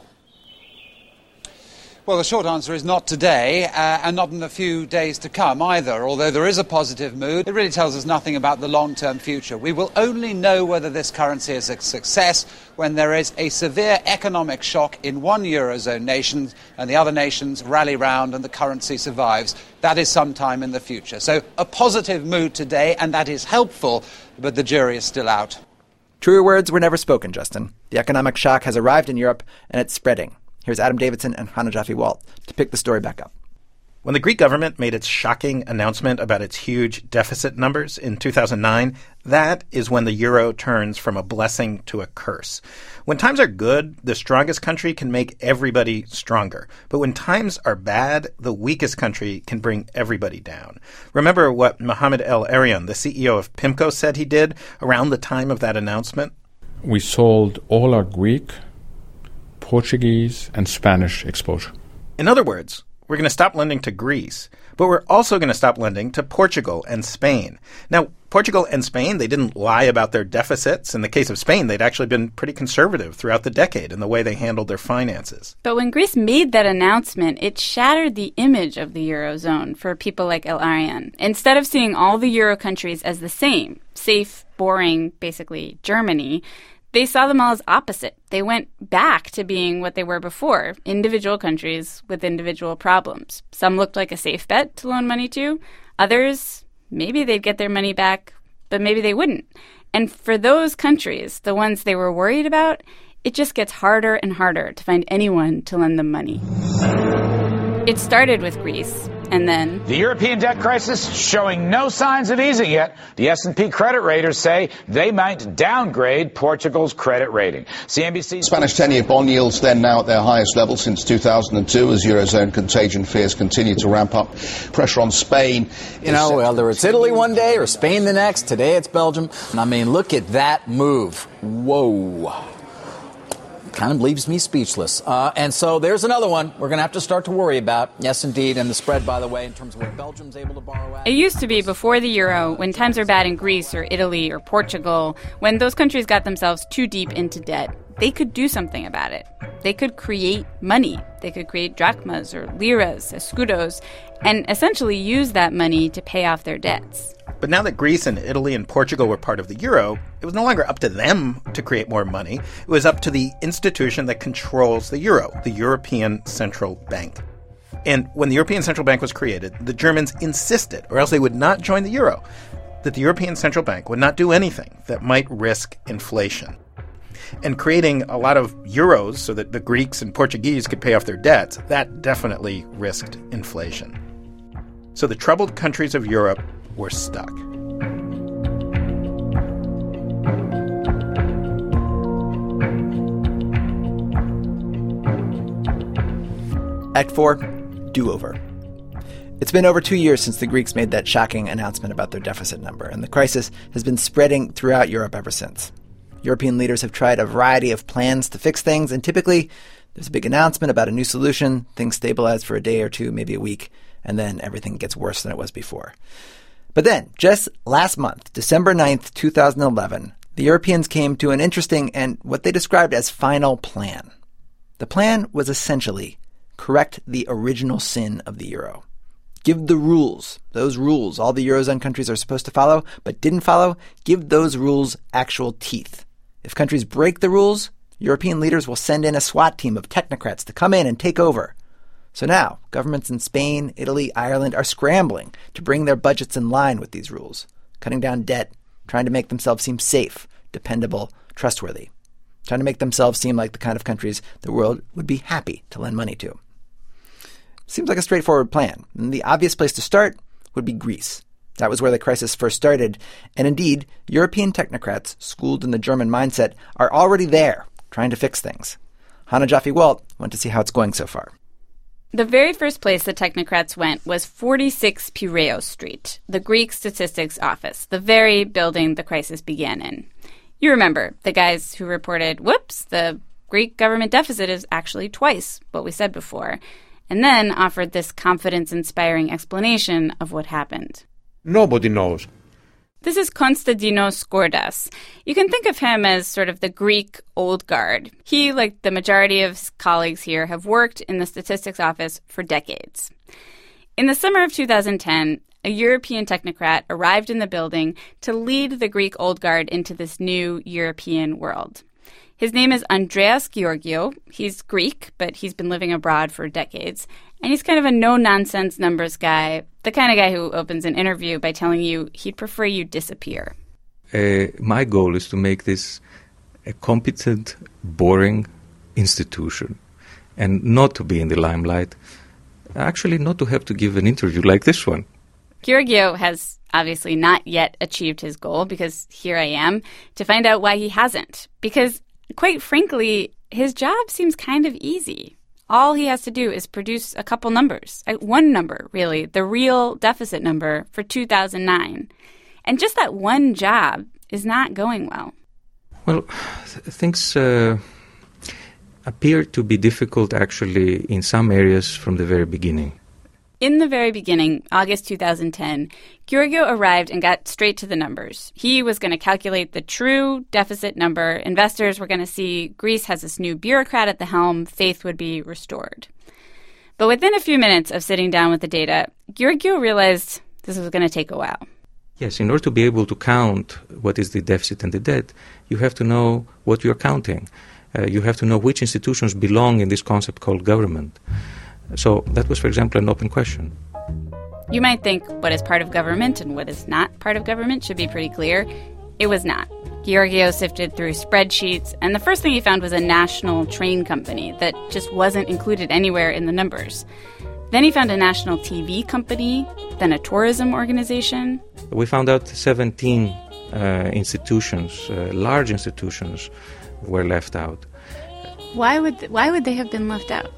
Speaker 10: Well, the short answer is not today, uh, and not in the few days to come either. Although there is a positive mood, it really tells us nothing about the long-term future. We will only know whether this currency is a success when there is a severe economic shock in one Eurozone nation and the other nations rally round and the currency survives. That is sometime in the future. So a positive mood today, and that is helpful, but the jury is still out.
Speaker 6: Truer words were never spoken, Justin. The economic shock has arrived in Europe, and it's spreading. Here's Adam Davidson and Hannah Jaffe-Walt to pick the story back up.
Speaker 25: When the Greek government made its shocking announcement about its huge deficit numbers in two thousand nine, that is when the euro turns from a blessing to a curse. When times are good, the strongest country can make everybody stronger. But when times are bad, the weakest country can bring everybody down. Remember what Mohamed El-Erian, the C E O of PIMCO, said he did around the time of that announcement?
Speaker 3: We sold all our Greek, Portuguese, and Spanish exposure.
Speaker 25: In other words, we're going to stop lending to Greece, but we're also going to stop lending to Portugal and Spain. Now, Portugal and Spain, they didn't lie about their deficits. In the case of Spain, they'd actually been pretty conservative throughout the decade in the way they handled their finances.
Speaker 7: But when Greece made that announcement, it shattered the image of the Eurozone for people like El-Erian. Instead of seeing all the Euro countries as the same, safe, boring, basically Germany, they saw them all as opposite. They went back to being what they were before, individual countries with individual problems. Some looked like a safe bet to loan money to. Others, maybe they'd get their money back, but maybe they wouldn't. And for those countries, the ones they were worried about, it just gets harder and harder to find anyone to lend them money. It started with Greece, and then
Speaker 11: the European debt crisis showing no signs of easing yet. The S and P credit raters say they might downgrade Portugal's credit rating. C N B C
Speaker 12: Spanish ten-year bond yields then now at their highest level since two thousand two as Eurozone contagion fears continue to ramp up. Pressure on Spain.
Speaker 14: You know, whether it's Italy one day or Spain the next, today it's Belgium. I mean, look at that move. Whoa. Kind of leaves me speechless. Uh, and so there's another one we're going to have to start to worry about. Yes, indeed. And the spread, by the way, in terms of what Belgium's able to borrow at.
Speaker 7: It used to be before the euro, when times are bad in Greece or Italy or Portugal, when those countries got themselves too deep into debt, they could do something about it. They could create money. They could create drachmas or liras, escudos, and essentially use that money to pay off their debts.
Speaker 25: But now that Greece and Italy and Portugal were part of the euro, it was no longer up to them to create more money. It was up to the institution that controls the euro, the European Central Bank. And when the European Central Bank was created, the Germans insisted, or else they would not join the euro, that the European Central Bank would not do anything that might risk inflation. And creating a lot of euros so that the Greeks and Portuguese could pay off their debts, that definitely risked inflation. So the troubled countries of Europe were stuck.
Speaker 6: Act four, do-over. It's been over two years since the Greeks made that shocking announcement about their deficit number, and the crisis has been spreading throughout Europe ever since. European leaders have tried a variety of plans to fix things, and typically there's a big announcement about a new solution, things stabilize for a day or two, maybe a week, and then everything gets worse than it was before. But then, just last month, December ninth, two thousand eleven, the Europeans came to an interesting and what they described as final plan. The plan was essentially correct the original sin of the euro. Give the rules, those rules all the Eurozone countries are supposed to follow, but didn't follow, give those rules actual teeth. If countries break the rules, European leaders will send in a SWAT team of technocrats to come in and take over. So now, governments in Spain, Italy, Ireland are scrambling to bring their budgets in line with these rules, cutting down debt, trying to make themselves seem safe, dependable, trustworthy, trying to make themselves seem like the kind of countries the world would be happy to lend money to. Seems like a straightforward plan, and the obvious place to start would be Greece. That was where the crisis first started, and indeed, European technocrats, schooled in the German mindset, are already there, trying to fix things. Hannah Jaffe-Walt went to see how it's going so far.
Speaker 7: The very first place the technocrats went was forty-six Piraeus Street, the Greek statistics office, the very building the crisis began in. You remember, the guys who reported, whoops, the Greek government deficit is actually twice what we said before, and then offered this confidence-inspiring explanation of what happened.
Speaker 2: Nobody knows.
Speaker 7: This is Konstantinos Skordas. You can think of him as sort of the Greek old guard. He, like the majority of his colleagues here, have worked in the statistics office for decades. In the summer of two thousand ten, a European technocrat arrived in the building to lead the Greek old guard into this new European world. His name is Andreas Georgiou. He's Greek, but he's been living abroad for decades. And he's kind of a no-nonsense numbers guy, the kind of guy who opens an interview by telling you he'd prefer you disappear.
Speaker 16: Uh, my goal is to make this a competent, boring institution and not to be in the limelight. Actually, not to have to give an interview like this one.
Speaker 7: Georgiou has obviously not yet achieved his goal, because here I am to find out why he hasn't. Because, quite frankly, his job seems kind of easy. All he has to do is produce a couple numbers, one number, really, the real deficit number for two thousand nine. And just that one job is not going well.
Speaker 16: Well, th- things uh, appear to be difficult, actually, in some areas from the very beginning.
Speaker 7: In the very beginning, August two thousand ten, Georgiou arrived and got straight to the numbers. He was going to calculate the true deficit number. Investors were going to see Greece has this new bureaucrat at the helm. Faith would be restored. But within a few minutes of sitting down with the data, Georgiou realized this was going to take a while.
Speaker 16: Yes, in order to be able to count what is the deficit and the debt, you have to know what you're counting. Uh, you have to know which institutions belong in this concept called government. So that was, for example, an open question.
Speaker 7: You might think what is part of government and what is not part of government should be pretty clear. It was not. Georgiou sifted through spreadsheets, and the first thing he found was a national train company that just wasn't included anywhere in the numbers. Then he found a national T V company, then a tourism organization.
Speaker 16: We found out seventeen uh, institutions, uh, large institutions, were left out.
Speaker 7: Why would th- why would they have been left out?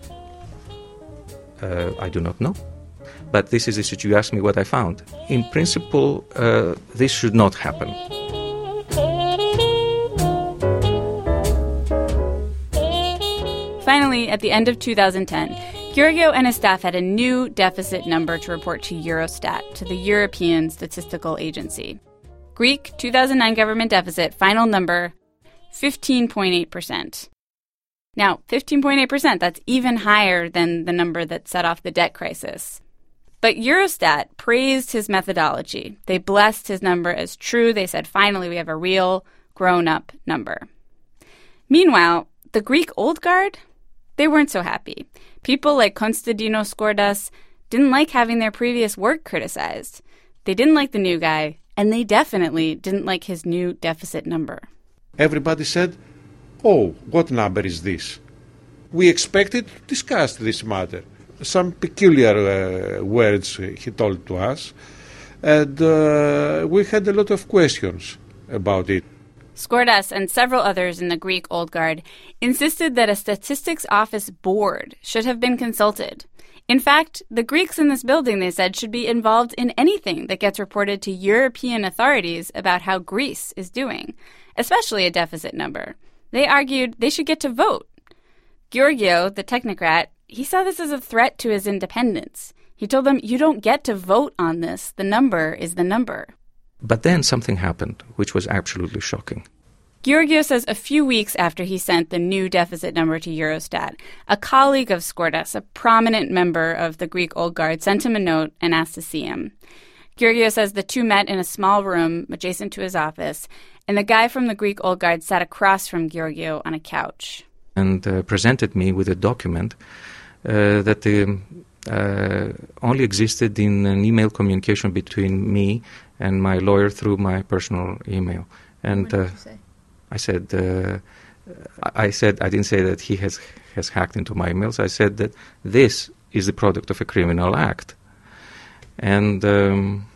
Speaker 16: Uh, I do not know. But this is the situation. You asked me what I found. In principle, uh, this should not happen.
Speaker 7: Finally, at the end of two thousand ten, Georgiou and his staff had a new deficit number to report to Eurostat, to the European Statistical Agency. Greek two thousand nine government deficit, final number, fifteen point eight percent. Now, fifteen point eight percent, that's even higher than the number that set off the debt crisis. But Eurostat praised his methodology. They blessed his number as true. They said, finally, we have a real, grown-up number. Meanwhile, the Greek old guard, they weren't so happy. People like Konstantinos Skordas didn't like having their previous work criticized. They didn't like the new guy, and they definitely didn't like his new deficit number.
Speaker 2: Everybody said, oh, what number is this? We expected to discuss this matter. Some peculiar uh, words he told to us, and uh, we had a lot of questions about it.
Speaker 7: Skordas and several others in the Greek Old Guard insisted that a statistics office board should have been consulted. In fact, the Greeks in this building, they said, should be involved in anything that gets reported to European authorities about how Greece is doing, especially a deficit number. They argued they should get to vote. Georgiou, the technocrat, he saw this as a threat to his independence. He told them, you don't get to vote on this. The number is the number.
Speaker 16: But then something happened, which was absolutely shocking.
Speaker 7: Georgiou says a few weeks after he sent the new deficit number to Eurostat, a colleague of Skordas, a prominent member of the Greek Old Guard, sent him a note and asked to see him. Georgiou says the two met in a small room adjacent to his office, and the guy from the Greek Old Guard sat across from Georgiou on a couch.
Speaker 16: And uh, presented me with a document uh, that uh, uh, only existed in an email communication between me and my lawyer through my personal email. And
Speaker 7: what did
Speaker 16: uh,
Speaker 7: you say?
Speaker 16: I said, uh, I said, I didn't say that he has has hacked into my emails. I said that this is the product of a criminal act. And um,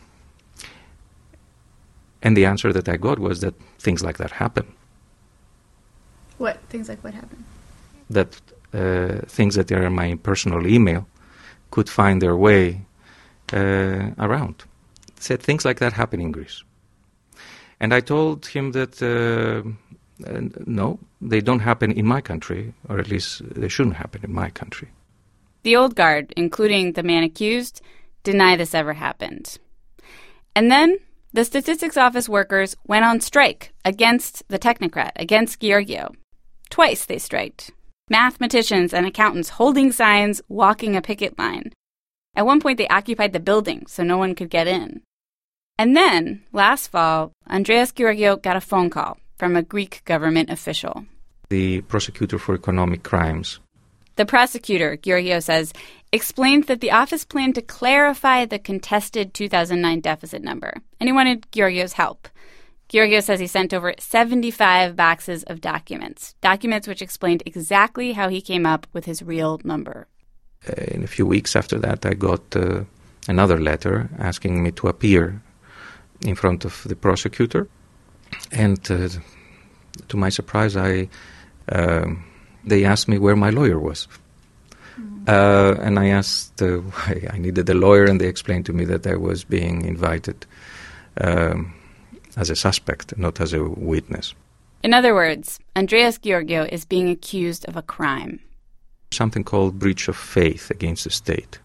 Speaker 16: and the answer that I got was that things like that happen.
Speaker 7: What? Things like what happened?
Speaker 16: That uh, things that are in my personal email could find their way uh, around. Said things like that happen in Greece. And I told him that, uh, uh, no, they don't happen in my country, or at least they shouldn't happen in my country.
Speaker 7: The old guard, including the man accused, deny this ever happened. And then the statistics office workers went on strike against the technocrat, against Georgiou. Twice they striked. Mathematicians and accountants holding signs, walking a picket line. At one point, they occupied the building so no one could get in. And then, last fall, Andreas Georgiou got a phone call from a Greek government official.
Speaker 16: The prosecutor for economic crimes.
Speaker 7: The prosecutor, Georgiou says, explained that the office planned to clarify the contested two thousand nine deficit number, and he wanted Georgiou's help. Georgiou says he sent over seventy-five boxes of documents, documents which explained exactly how he came up with his real number.
Speaker 16: Uh, in a few weeks after that, I got uh, another letter asking me to appear in front of the prosecutor. And uh, to my surprise, I uh, they asked me where my lawyer was. Uh, and I asked uh, why I needed a lawyer, and they explained to me that I was being invited um, as a suspect, not as a witness.
Speaker 7: In other words, Andreas Georgiou is being accused of a crime.
Speaker 16: Something called breach of faith against the state.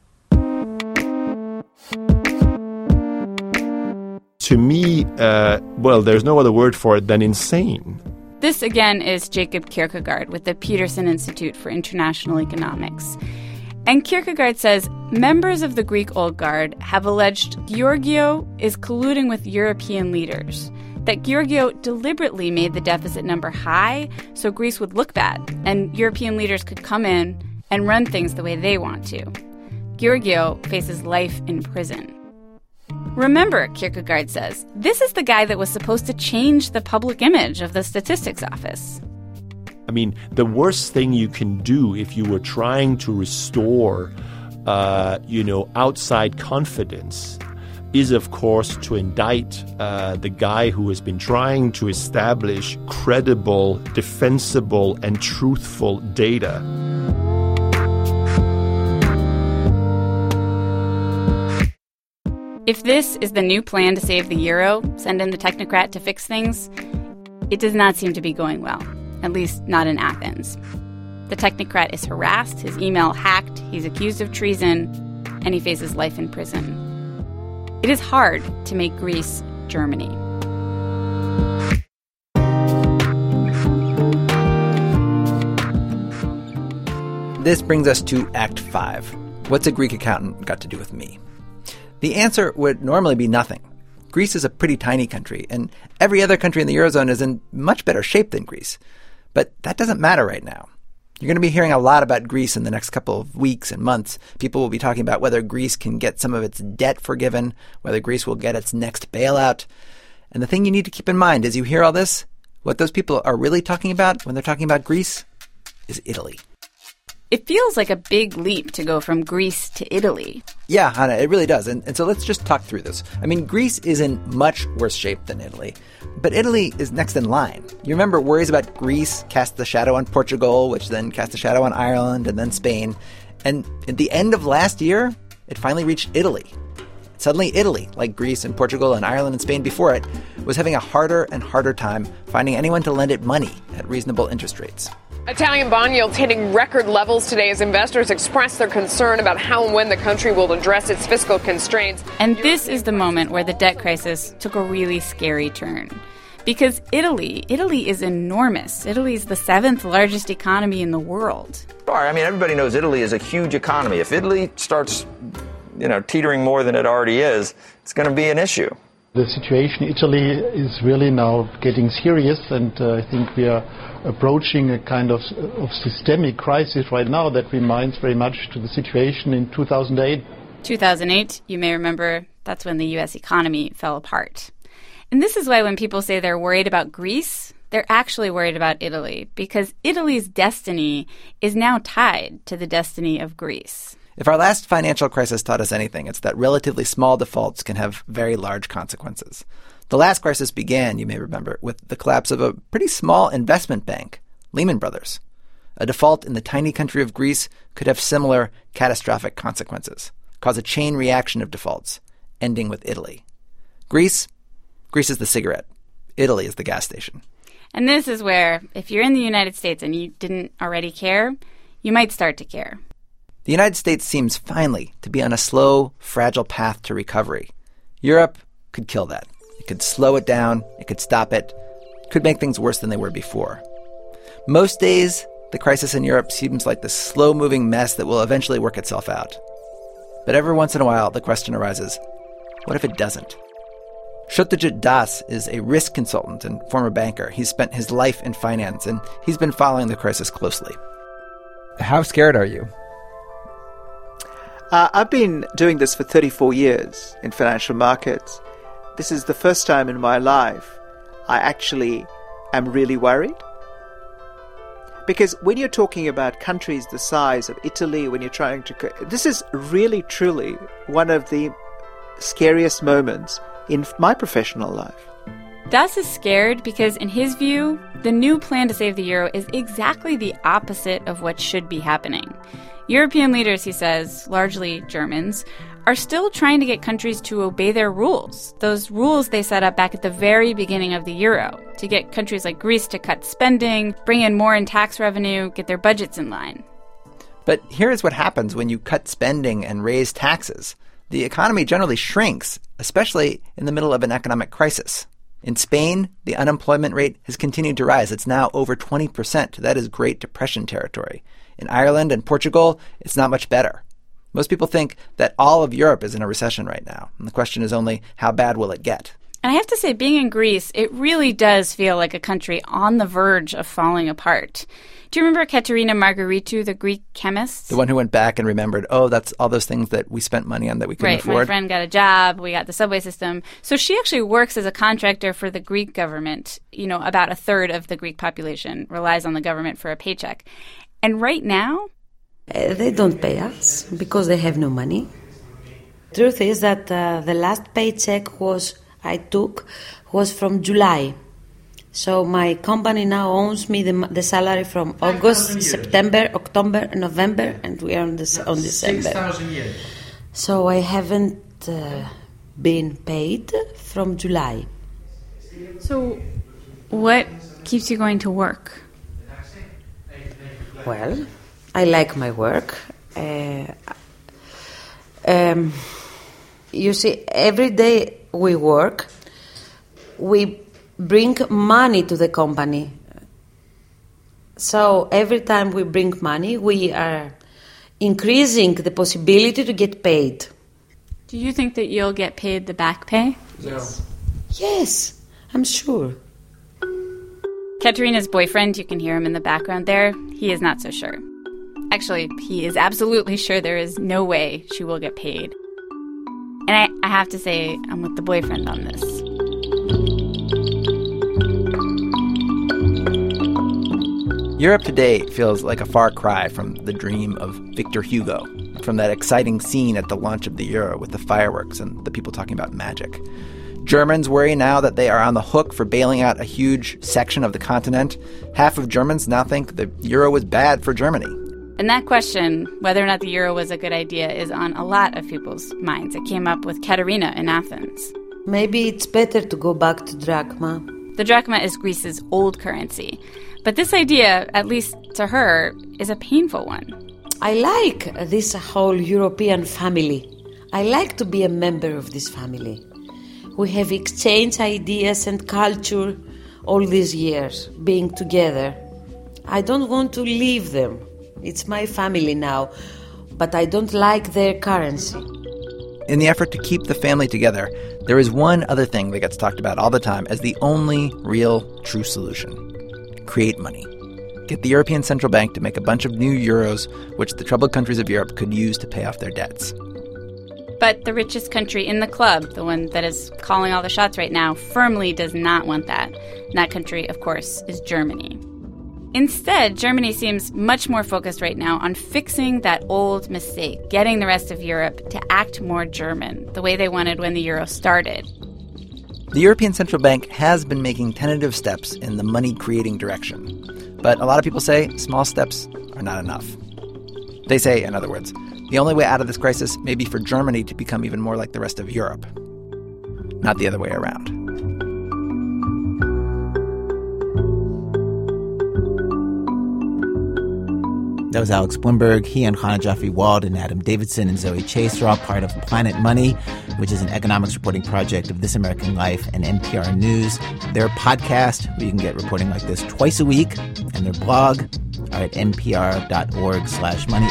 Speaker 15: To me, uh, well, there's no other word for it than insane.
Speaker 7: This, again, is Jacob Kierkegaard with the Peterson Institute for International Economics. And Kierkegaard says members of the Greek Old Guard have alleged Georgiou is colluding with European leaders, that Georgiou deliberately made the deficit number high so Greece would look bad and European leaders could come in and run things the way they want to. Georgiou faces life in prison. Remember, Kierkegaard says, this is the guy that was supposed to change the public image of the statistics office.
Speaker 15: I mean, the worst thing you can do if you were trying to restore, uh, you know, outside confidence is, of course, to indict uh, the guy who has been trying to establish credible, defensible, and truthful data.
Speaker 7: If this is the new plan to save the euro, send in the technocrat to fix things, it does not seem to be going well, at least not in Athens. The technocrat is harassed, his email hacked, he's accused of treason, and he faces life in prison. It is hard to make Greece Germany.
Speaker 6: This brings us to Act five. What's a Greek accountant got to do with me? The answer would normally be nothing. Greece is a pretty tiny country, and every other country in the Eurozone is in much better shape than Greece. But that doesn't matter right now. You're going to be hearing a lot about Greece in the next couple of weeks and months. People will be talking about whether Greece can get some of its debt forgiven, whether Greece will get its next bailout. And the thing you need to keep in mind as you hear all this, what those people are really talking about when they're talking about Greece is Italy.
Speaker 7: It feels like a big leap to go from Greece to Italy.
Speaker 6: Yeah, Hannah, it really does. And, and so let's just talk through this. I mean, Greece is in much worse shape than Italy, but Italy is next in line. You remember worries about Greece cast the shadow on Portugal, which then cast a shadow on Ireland and then Spain. And at the end of last year, it finally reached Italy. Suddenly Italy, like Greece and Portugal and Ireland and Spain before it, was having a harder and harder time finding anyone to lend it money at reasonable interest rates.
Speaker 17: Italian bond yields hitting record levels today as investors express their concern about how and when the country will address its fiscal constraints.
Speaker 7: And this is the moment where the debt crisis took a really scary turn. Because Italy, Italy is enormous. Italy is the seventh largest economy in the world.
Speaker 18: I mean, everybody knows Italy is a huge economy. If Italy starts, you know, teetering more than it already is, it's going to be an issue.
Speaker 19: The situation in Italy is really now getting serious, and uh, I think we are approaching a kind of, of systemic crisis right now that reminds very much to the situation in two thousand eight.
Speaker 7: two thousand eight, you may remember, that's when the U S economy fell apart. And this is why when people say they're worried about Greece, they're actually worried about Italy, because Italy's destiny is now tied to the destiny of Greece.
Speaker 6: If our last financial crisis taught us anything, it's that relatively small defaults can have very large consequences. The last crisis began, you may remember, with the collapse of a pretty small investment bank, Lehman Brothers. A default in the tiny country of Greece could have similar catastrophic consequences, cause a chain reaction of defaults, ending with Italy. Greece, Greece is the cigarette. Italy is the gas station.
Speaker 7: And this is where, if you're in the United States and you didn't already care, you might start to care.
Speaker 6: The United States seems finally to be on a slow, fragile path to recovery. Europe, could kill that. It could slow it down. It could stop it. It could make things worse than they were before. Most days, the crisis in Europe seems like this slow-moving mess that will eventually work itself out. But every once in a while, the question arises, what if it doesn't? Satyajit Das is a risk consultant and former banker. He's spent his life in finance, and he's been following the crisis closely. How scared are you?
Speaker 20: Uh, I've been doing this for thirty-four years in financial markets. This is the first time in my life I actually am really worried. Because when you're talking about countries the size of Italy, when you're trying to... This is really, truly one of the scariest moments in my professional life.
Speaker 7: Das is scared because, in his view, the new plan to save the euro is exactly the opposite of what should be happening. European leaders, he says, largely Germans, are still trying to get countries to obey their rules, those rules they set up back at the very beginning of the euro, to get countries like Greece to cut spending, bring in more in tax revenue, get their budgets in line.
Speaker 6: But here's what happens when you cut spending and raise taxes. The economy generally shrinks, especially in the middle of an economic crisis. In Spain, the unemployment rate has continued to rise. It's now over twenty percent. That is Great Depression territory. In Ireland and Portugal, it's not much better. Most people think that all of Europe is in a recession right now. And the question is only, how bad will it get?
Speaker 7: And I have to say, being in Greece, it really does feel like a country on the verge of falling apart. Do you remember Katerina Margaritou, the Greek chemist?
Speaker 6: The one who went back and remembered, oh, that's all those things that we spent money on that we couldn't
Speaker 7: right,
Speaker 6: afford.
Speaker 7: My friend got a job, we got the subway system. So she actually works as a contractor for the Greek government. You know, about a third of the Greek population relies on the government for a paycheck. And right now,
Speaker 4: Uh, they don't pay us because they have no money. Truth is that uh, the last paycheck was I took was from July. So my company now owns me the, the salary from August, September, October, November, and we are on, this, on December.
Speaker 21: six thousand years.
Speaker 4: So I haven't uh, been paid from July.
Speaker 7: So what keeps you going to work?
Speaker 4: Well, I like my work. Uh, um, you see, every day we work, we bring money to the company. So every time we bring money, we are increasing the possibility to get paid.
Speaker 7: Do you think that you'll get paid the back pay?
Speaker 4: No. Yes, I'm sure.
Speaker 7: Katerina's boyfriend, you can hear him in the background there, he is not so sure. Actually, he is absolutely sure there is no way she will get paid. And I, I have to say, I'm with the boyfriend on this.
Speaker 6: Europe today feels like a far cry from the dream of Victor Hugo, from that exciting scene at the launch of the euro with the fireworks and the people talking about magic. Germans worry now that they are on the hook for bailing out a huge section of the continent. Half of Germans now think the euro was bad for Germany.
Speaker 7: And that question, whether or not the euro was a good idea, is on a lot of people's minds. It came up with Katerina in Athens.
Speaker 4: Maybe it's better to go back to drachma.
Speaker 7: The drachma is Greece's old currency. But this idea, at least to her, is a painful one.
Speaker 4: I like this whole European family. I like to be a member of this family. We have exchanged ideas and culture all these years, being together. I don't want to leave them. It's my family now, but I don't like their currency.
Speaker 6: In the effort to keep the family together, there is one other thing that gets talked about all the time as the only real true solution. Create money. Get the European Central Bank to make a bunch of new euros, which the troubled countries of Europe could use to pay off their debts.
Speaker 7: But the richest country in the club, the one that is calling all the shots right now, firmly does not want that. And that country, of course, is Germany. Instead, Germany seems much more focused right now on fixing that old mistake, getting the rest of Europe to act more German, the way they wanted when the euro started.
Speaker 6: The European Central Bank has been making tentative steps in the money-creating direction. But a lot of people say small steps are not enough. They say, in other words, the only way out of this crisis may be for Germany to become even more like the rest of Europe, not the other way around.
Speaker 5: That was Alex Blumberg. He and Chana Joffe-Wald and Adam Davidson and Zoe Chase are all part of Planet Money, which is an economics reporting project of This American Life and N P R News. Their podcast, where you can get reporting like this twice a week, and their blog are at npr.org slash money.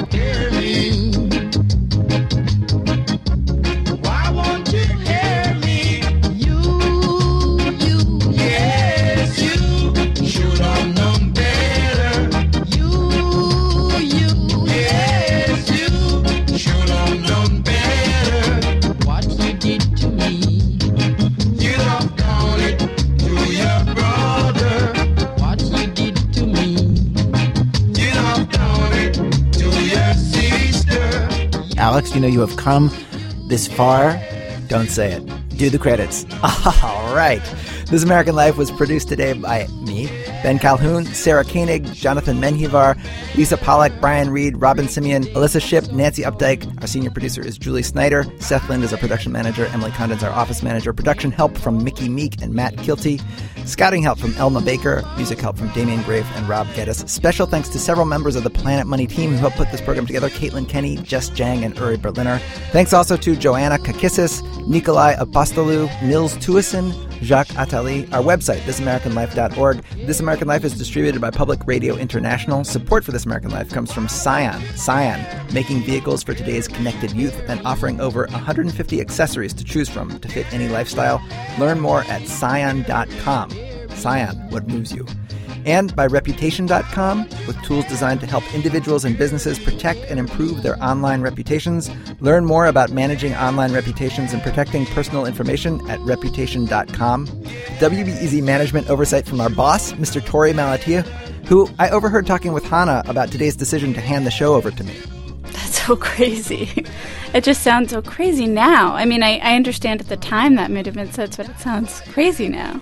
Speaker 5: Alex, you know you have come this far. Don't say it. Do the credits.
Speaker 6: All right. This American Life was produced today by me, Ben Calhoun, Sarah Koenig, Jonathan Menjivar, Lisa Pollack, Brian Reed, Robin Simeon, Alyssa Shipp, Nancy Updike. Our senior producer is Julie Snyder. Seth Lind is our production manager. Emily Condon's our office manager. Production help from Mickey Meek and Matt Kilty. Scouting help from Elma Baker. Music help from Damian Grave and Rob Geddes. Special thanks to several members of the Planet Money team who helped put this program together. Caitlin Kenny, Jess Jang, and Uri Berliner. Thanks also to Joanna Kakissis, Nikolai Apostolou, Nils Tuason, Jacques Attali. Our website, this american life dot org. This American Life is distributed by Public Radio International. Support for This American Life comes from Scion. Scion, making vehicles for today's connected youth and offering over one hundred fifty accessories to choose from to fit any lifestyle. Learn more at scion dot com. Scion, what moves you? And by reputation dot com, with tools designed to help individuals and businesses protect and improve their online reputations. Learn more about managing online reputations and protecting personal information at reputation dot com. W B E Z management oversight from our boss, Mister Tori Malatia, who I overheard talking with Hannah about today's decision to hand the show over to me.
Speaker 7: That's so crazy. It just sounds so crazy now. I mean, I, I understand at the time that might have been sense, but it sounds crazy now.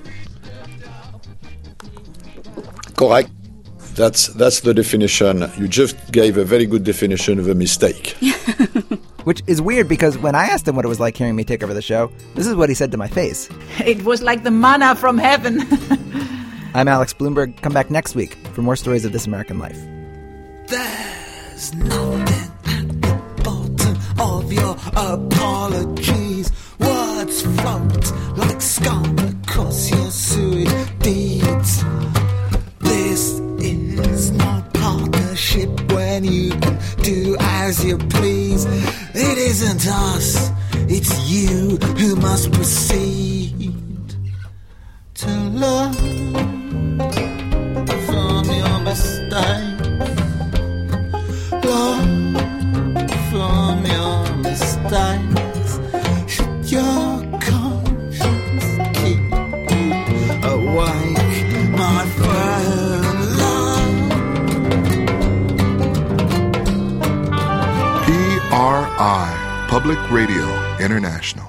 Speaker 9: Correct. That's that's the definition. You just gave a very good definition of a mistake.
Speaker 6: Which is weird because when I asked him what it was like hearing me take over the show, this is what he said to my face.
Speaker 1: It was like the manna from heaven.
Speaker 6: I'm Alex Blumberg. Come back next week for more stories of This American Life.
Speaker 21: There's nothing at the bottom of your apologies. Words float like scum across your sewage deeds. This is not partnership when you can do as you please. It isn't us, it's you who must proceed to learn from your mistakes. Learn from your mistakes. Should your conscience keep you awake, my friend?
Speaker 22: P R I, Public Radio International.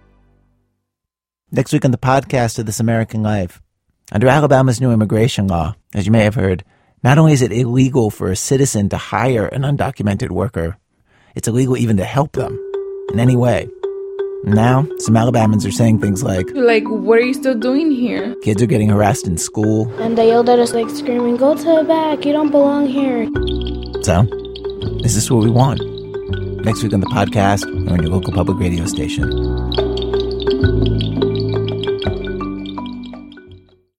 Speaker 5: Next week on the podcast of This American Life. Under Alabama's new immigration law, as you may have heard, not only is it illegal for a citizen to hire an undocumented worker, it's illegal even to help them in any way. Now, some Alabamans are saying things like,
Speaker 23: Like, what are you still doing here?
Speaker 5: Kids are getting harassed in school.
Speaker 24: And they yelled at us like screaming, go to the back, you don't belong here.
Speaker 5: So, is this what we want? Next week on the podcast or on your local public radio station.